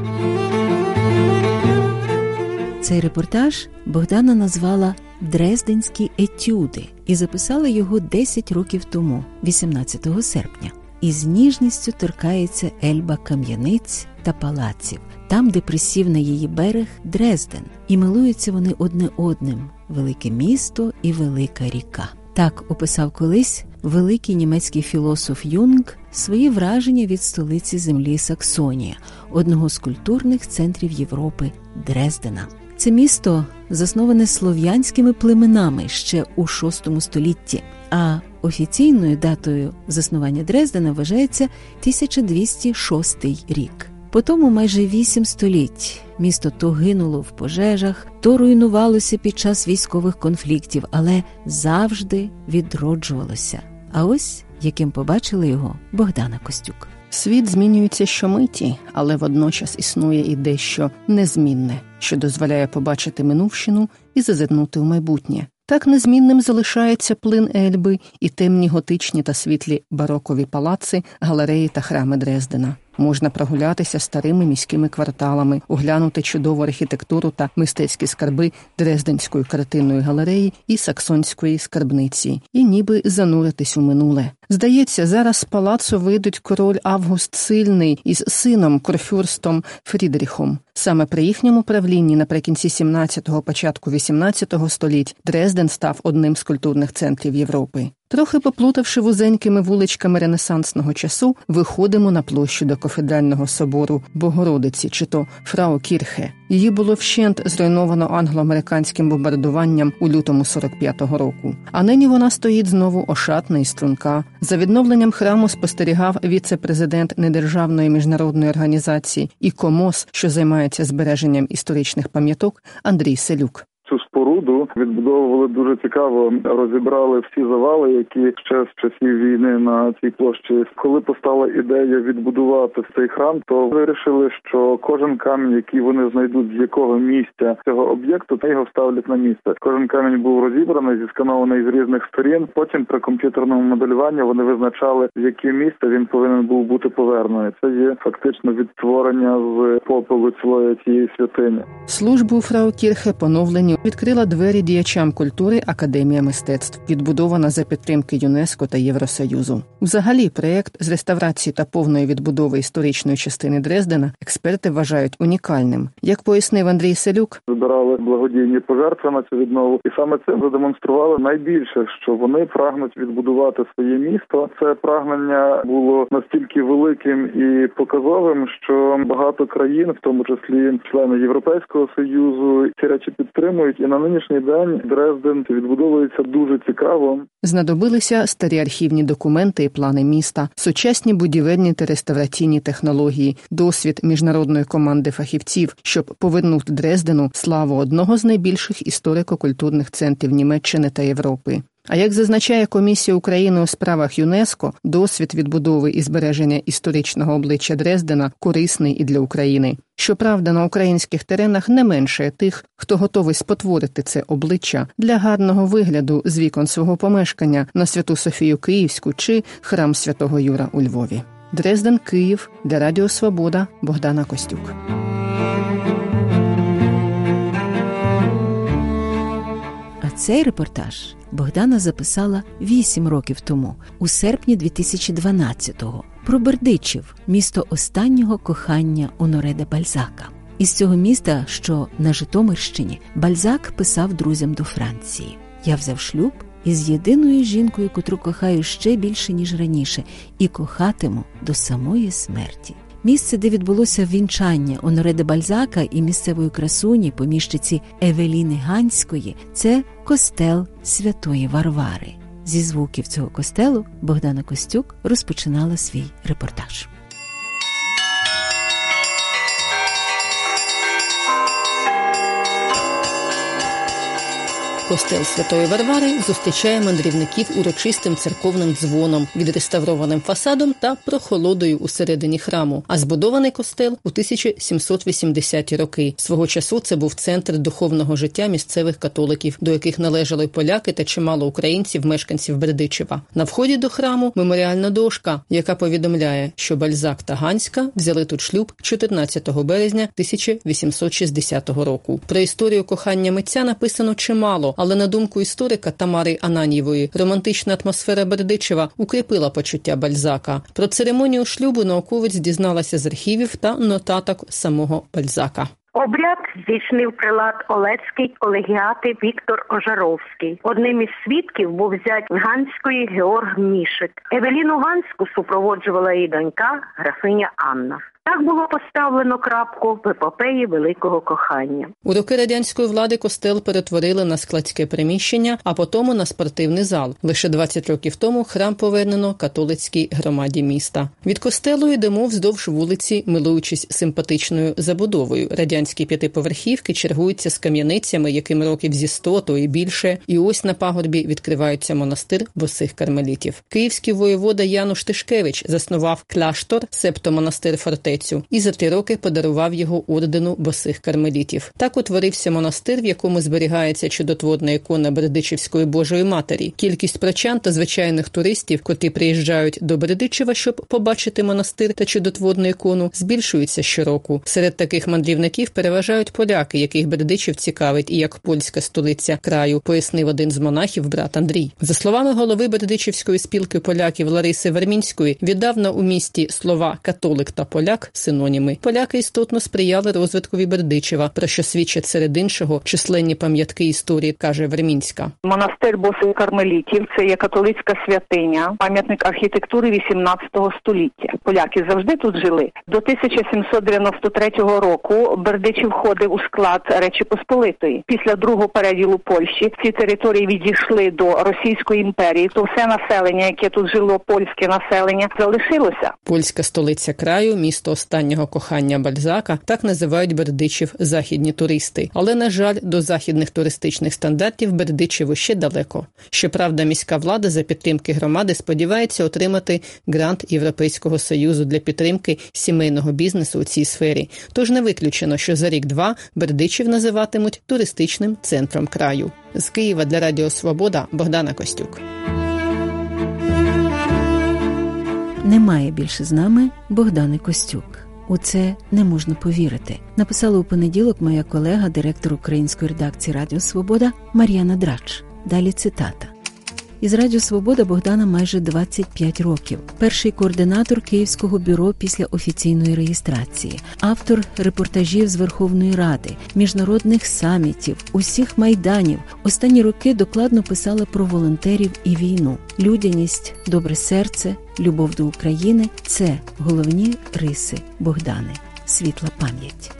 Цей репортаж Богдана назвала «Дрезденські етюди» і записала його десять років тому, вісімнадцятого серпня. І з ніжністю торкається Ельба кам'яниць та палаців, там, де присів на її берег Дрезден, і милуються вони одне одним – велике місто і велика ріка. Так описав колись великий німецький філософ Юнг свої враження від столиці землі Саксонія, одного з культурних центрів Європи – Дрездена. Це місто засноване слов'янськими племенами ще у шостому столітті, а офіційною датою заснування Дрездена вважається тисяча двісті шостий рік. По тому майже вісім століть місто то гинуло в пожежах, то руйнувалося під час військових конфліктів, але завжди відроджувалося. А ось яким побачили його Богдана Костюк. Світ змінюється щомиті, але водночас існує і дещо незмінне, що дозволяє побачити минувщину і зазирнути у майбутнє. Так незмінним залишається плин Ельби і темні готичні та світлі барокові палаци, галереї та храми Дрездена. Можна прогулятися старими міськими кварталами, оглянути чудову архітектуру та мистецькі скарби Дрезденської картинної галереї і Саксонської скарбниці, і ніби зануритись у минуле. Здається, зараз з палацу вийдуть король Август Сильний із сином Курфюрстом Фрідріхом. Саме при їхньому правлінні наприкінці сімнадцятого, початку вісімнадцятого століть Дрезден став одним з культурних центрів Європи. Трохи поплутавши вузенькими вуличками ренесансного часу, виходимо на площу до кафедрального собору Богородиці, чи то Фрау Кірхе. Її було вщент зруйновано англо-американським бомбардуванням у лютому сорок п'ятого року. А нині вона стоїть знову ошатна і струнка. За відновленням храму спостерігав віце-президент недержавної міжнародної організації «ІКОМОС», що займається збереженням історичних пам'яток, Андрій Селюк. Цю споруду відбудовували дуже цікаво, розібрали всі завали, які ще з часів війни на цій площі. Коли постала ідея відбудувати цей храм, то вирішили, що кожен камінь, який вони знайдуть з якого місця цього об'єкту, то його вставлять на місце. Кожен камінь був розібраний, зісканований з різних сторін. Потім при комп'ютерному моделюванні вони визначали, з яке місце він повинен був бути повернений. Це є фактично відтворення з попелу цілої цієї святині. Службу Фрау Кірхе поновлені відкрила двері діячам культури Академія мистецтв, відбудована за підтримки ЮНЕСКО та Євросоюзу. Взагалі, проєкт з реставрації та повної відбудови історичної частини Дрездена експерти вважають унікальним. Як пояснив Андрій Селюк, збирали благодійні пожертви на цю віднову, і саме цим задемонстрували найбільше, що вони прагнуть відбудувати своє місто. Це прагнення було настільки великим і показовим, що багато країн, в тому числі члени Європейського Союзу, ці речі підтримують. І на нинішній день Дрезден відбудовується дуже цікаво. Знадобилися старі архівні документи і плани міста, сучасні будівельні та реставраційні технології, досвід міжнародної команди фахівців, щоб повернути Дрездену славу одного з найбільших історико-культурних центрів Німеччини та Європи. А як зазначає Комісія України у справах ЮНЕСКО, досвід відбудови і збереження історичного обличчя Дрездена корисний і для України. Щоправда, на українських теренах не менше тих, хто готовий спотворити це обличчя для гарного вигляду з вікон свого помешкання на Святу Софію Київську чи храм Святого Юра у Львові. Дрезден, Київ. Для Радіо Свобода. Богдана Костюк. А цей репортаж Богдана записала вісім років тому, у серпні дві тисячі дванадцятого, про Бердичів, місто останнього кохання Оноре де Бальзака. Із цього міста, що на Житомирщині, Бальзак писав друзям до Франції: «Я взяв шлюб із єдиною жінкою, котру кохаю ще більше, ніж раніше, і кохатиму до самої смерті». Місце, де відбулося вінчання Оноре де Бальзака і місцевої красуні, поміщиці Евеліни Ганської, це костел Святої Варвари. Зі звуків цього костелу Богдана Костюк розпочинала свій репортаж. Костел Святої Варвари зустрічає мандрівників урочистим церковним дзвоном, відреставрованим фасадом та прохолодою усередині храму. А збудований костел у тисяча сімсот вісімдесяті роки. Свого часу це був центр духовного життя місцевих католиків, до яких належали поляки та чимало українців, мешканців Бердичева. На вході до храму меморіальна дошка, яка повідомляє, що Бальзак та Ганська взяли тут шлюб чотирнадцятого березня тисяча вісімсот шістдесятого року. Про історію кохання митця написано чимало, але на думку історика Тамари Ананьєвої, романтична атмосфера Бердичева укріпила почуття Бальзака. Про церемонію шлюбу науковець дізналася з архівів та нотаток самого Бальзака. Обряд здійснив прилад Олецький колегіати Віктор Ожаровський. Одним із свідків був зять Ганської Георг Мішик. Евеліну Ганську супроводжувала її донька графиня Анна. Так було поставлено крапку в епопеї великого кохання. У роки радянської влади костел перетворили на складське приміщення, а потім на спортивний зал. Лише двадцять років тому храм повернено католицькій громаді міста. Від костелу йдемо вздовж вулиці, милуючись симпатичною забудовою. Радянські п'ятиповерхівки чергуються з кам'яницями, яким років зі сто, то і більше. І ось на пагорбі відкривається монастир босих кармелітів. Київський воєвода Януш Тишкевич заснував кляштор, себто монастир фортецю, і за три роки подарував його ордену босих кармелітів. Так утворився монастир, в якому зберігається чудотворна ікона Бердичівської Божої Матері. Кількість прочан та звичайних туристів, котрі приїжджають до Бердичева, щоб побачити монастир та чудотворну ікону, збільшується щороку. Серед таких мандрівників переважають поляки, яких Бердичів цікавить і як польська столиця краю, пояснив один з монахів брат Андрій. За словами голови Бердичівської спілки поляків Лариси Вермінської, віддавна у місті слова «католик» та «поляк» синоніми. Поляки істотно сприяли розвиткові Бердичева, про що свідчать серед іншого численні пам'ятки історії, каже Вермінська. Монастир босих кармелітів – це є католицька святиня, пам'ятник архітектури вісімнадцятого століття. Поляки завжди тут жили. До тисяча сімсот дев'яносто третього року Бердичів входив у склад Речі Посполитої. Після другого переділу Польщі ці території відійшли до Російської імперії, то все населення, яке тут жило, польське населення, залишилося. Польська столиця краю, місто останнього кохання Бальзака, так називають Бердичів західні туристи. Але, на жаль, до західних туристичних стандартів Бердичеву ще далеко. Щоправда, міська влада за підтримки громади сподівається отримати грант Європейського Союзу для підтримки сімейного бізнесу у цій сфері. Тож не виключено, що за рік-два Бердичів називатимуть туристичним центром краю. З Києва для Радіо Свобода Богдана Костюк. Немає більше з нами Богдани Костюк. У це не можна повірити, написала у понеділок моя колега, директор української редакції Радіо Свобода Мар'яна Драч. Далі цитата. Із Радіо Свобода Богдана майже двадцять п'ять років. Перший координатор Київського бюро після офіційної реєстрації. Автор репортажів з Верховної Ради, міжнародних самітів, усіх майданів. Останні роки докладно писала про волонтерів і війну. Людяність, добре серце, любов до України – це головні риси Богдани. Світла пам'ять.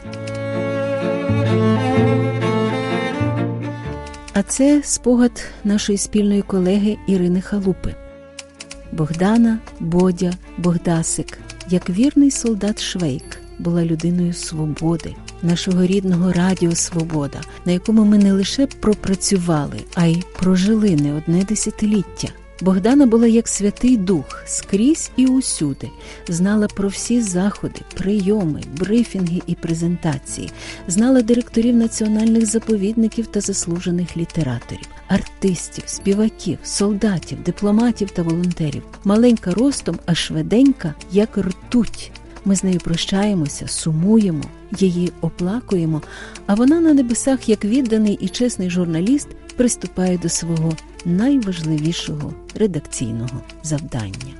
А це спогад нашої спільної колеги Ірини Халупи. Богдана, Бодя, Богдасик, як вірний солдат Швейк, була людиною свободи, нашого рідного Радіо Свобода, на якому ми не лише пропрацювали, а й прожили не одне десятиліття. Богдана була як Святий Дух, скрізь і усюди. Знала про всі заходи, прийоми, брифінги і презентації. Знала директорів національних заповідників та заслужених літераторів, артистів, співаків, солдатів, дипломатів та волонтерів. Маленька ростом, а швиденька, як ртуть. Ми з нею прощаємося, сумуємо, її оплакуємо, а вона на небесах, як відданий і чесний журналіст, приступає до свого найважливішого редакційного завдання.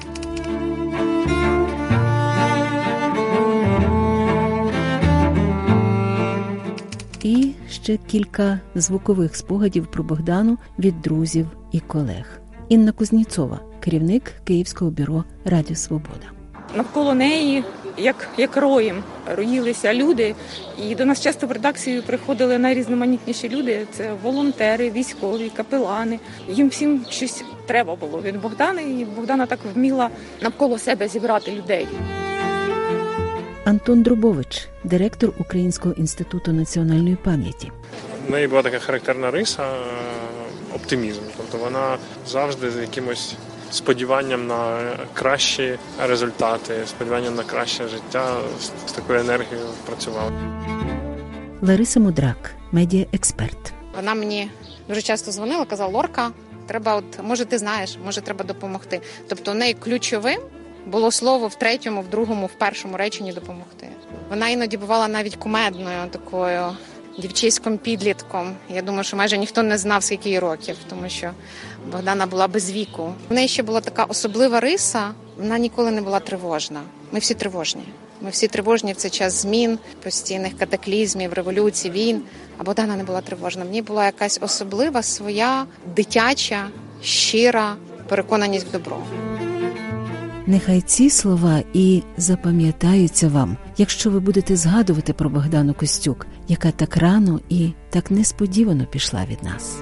І ще кілька звукових спогадів про Богдану від друзів і колег. Інна Кузніцова, керівник Київського бюро Радіо Свобода. Навколо неї, як, як роєм, роїлися люди. І до нас часто в редакцію приходили найрізноманітніші люди. Це волонтери, військові, капелани. Їм всім щось треба було від Богдани. І Богдана так вміла навколо себе зібрати людей. Антон Друбович, директор Українського інституту національної пам'яті. В неї була така характерна риса – оптимізм. Тобто вона завжди з якимось сподіванням на кращі результати, сподіванням на краще життя, з такою енергією працювала. Лариса Мудрак, медіа-експерт. Вона мені дуже часто дзвонила, казала: Лорка, треба, от, може ти знаєш, може треба допомогти. Тобто у неї ключовим було слово в третьому, в другому, в першому реченні допомогти. Вона іноді бувала навіть кумедною такою дівчиськом підлітком. Я думаю, що майже ніхто не знав, скільки їй років, тому що Богдана була без віку. В неї ще була така особлива риса, вона ніколи не була тривожна. Ми всі тривожні. Ми всі тривожні в цей час змін, постійних катаклізмів, революцій, війн. А Богдана не була тривожна. В ній була якась особлива своя дитяча, щира переконаність в добро. Нехай ці слова і запам'ятаються вам, якщо ви будете згадувати про Богдану Костюк, яка так рано і так несподівано пішла від нас.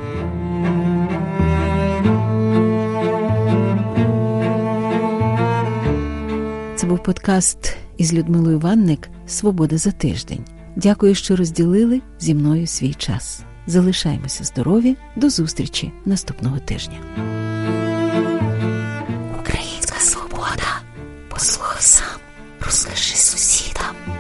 Це був подкаст із Людмилою Ванник «Свобода за тиждень». Дякую, що розділили зі мною свій час. Залишаємося здорові. До зустрічі наступного тижня. Українська свобода. Послухай сам, розкажи сусідам.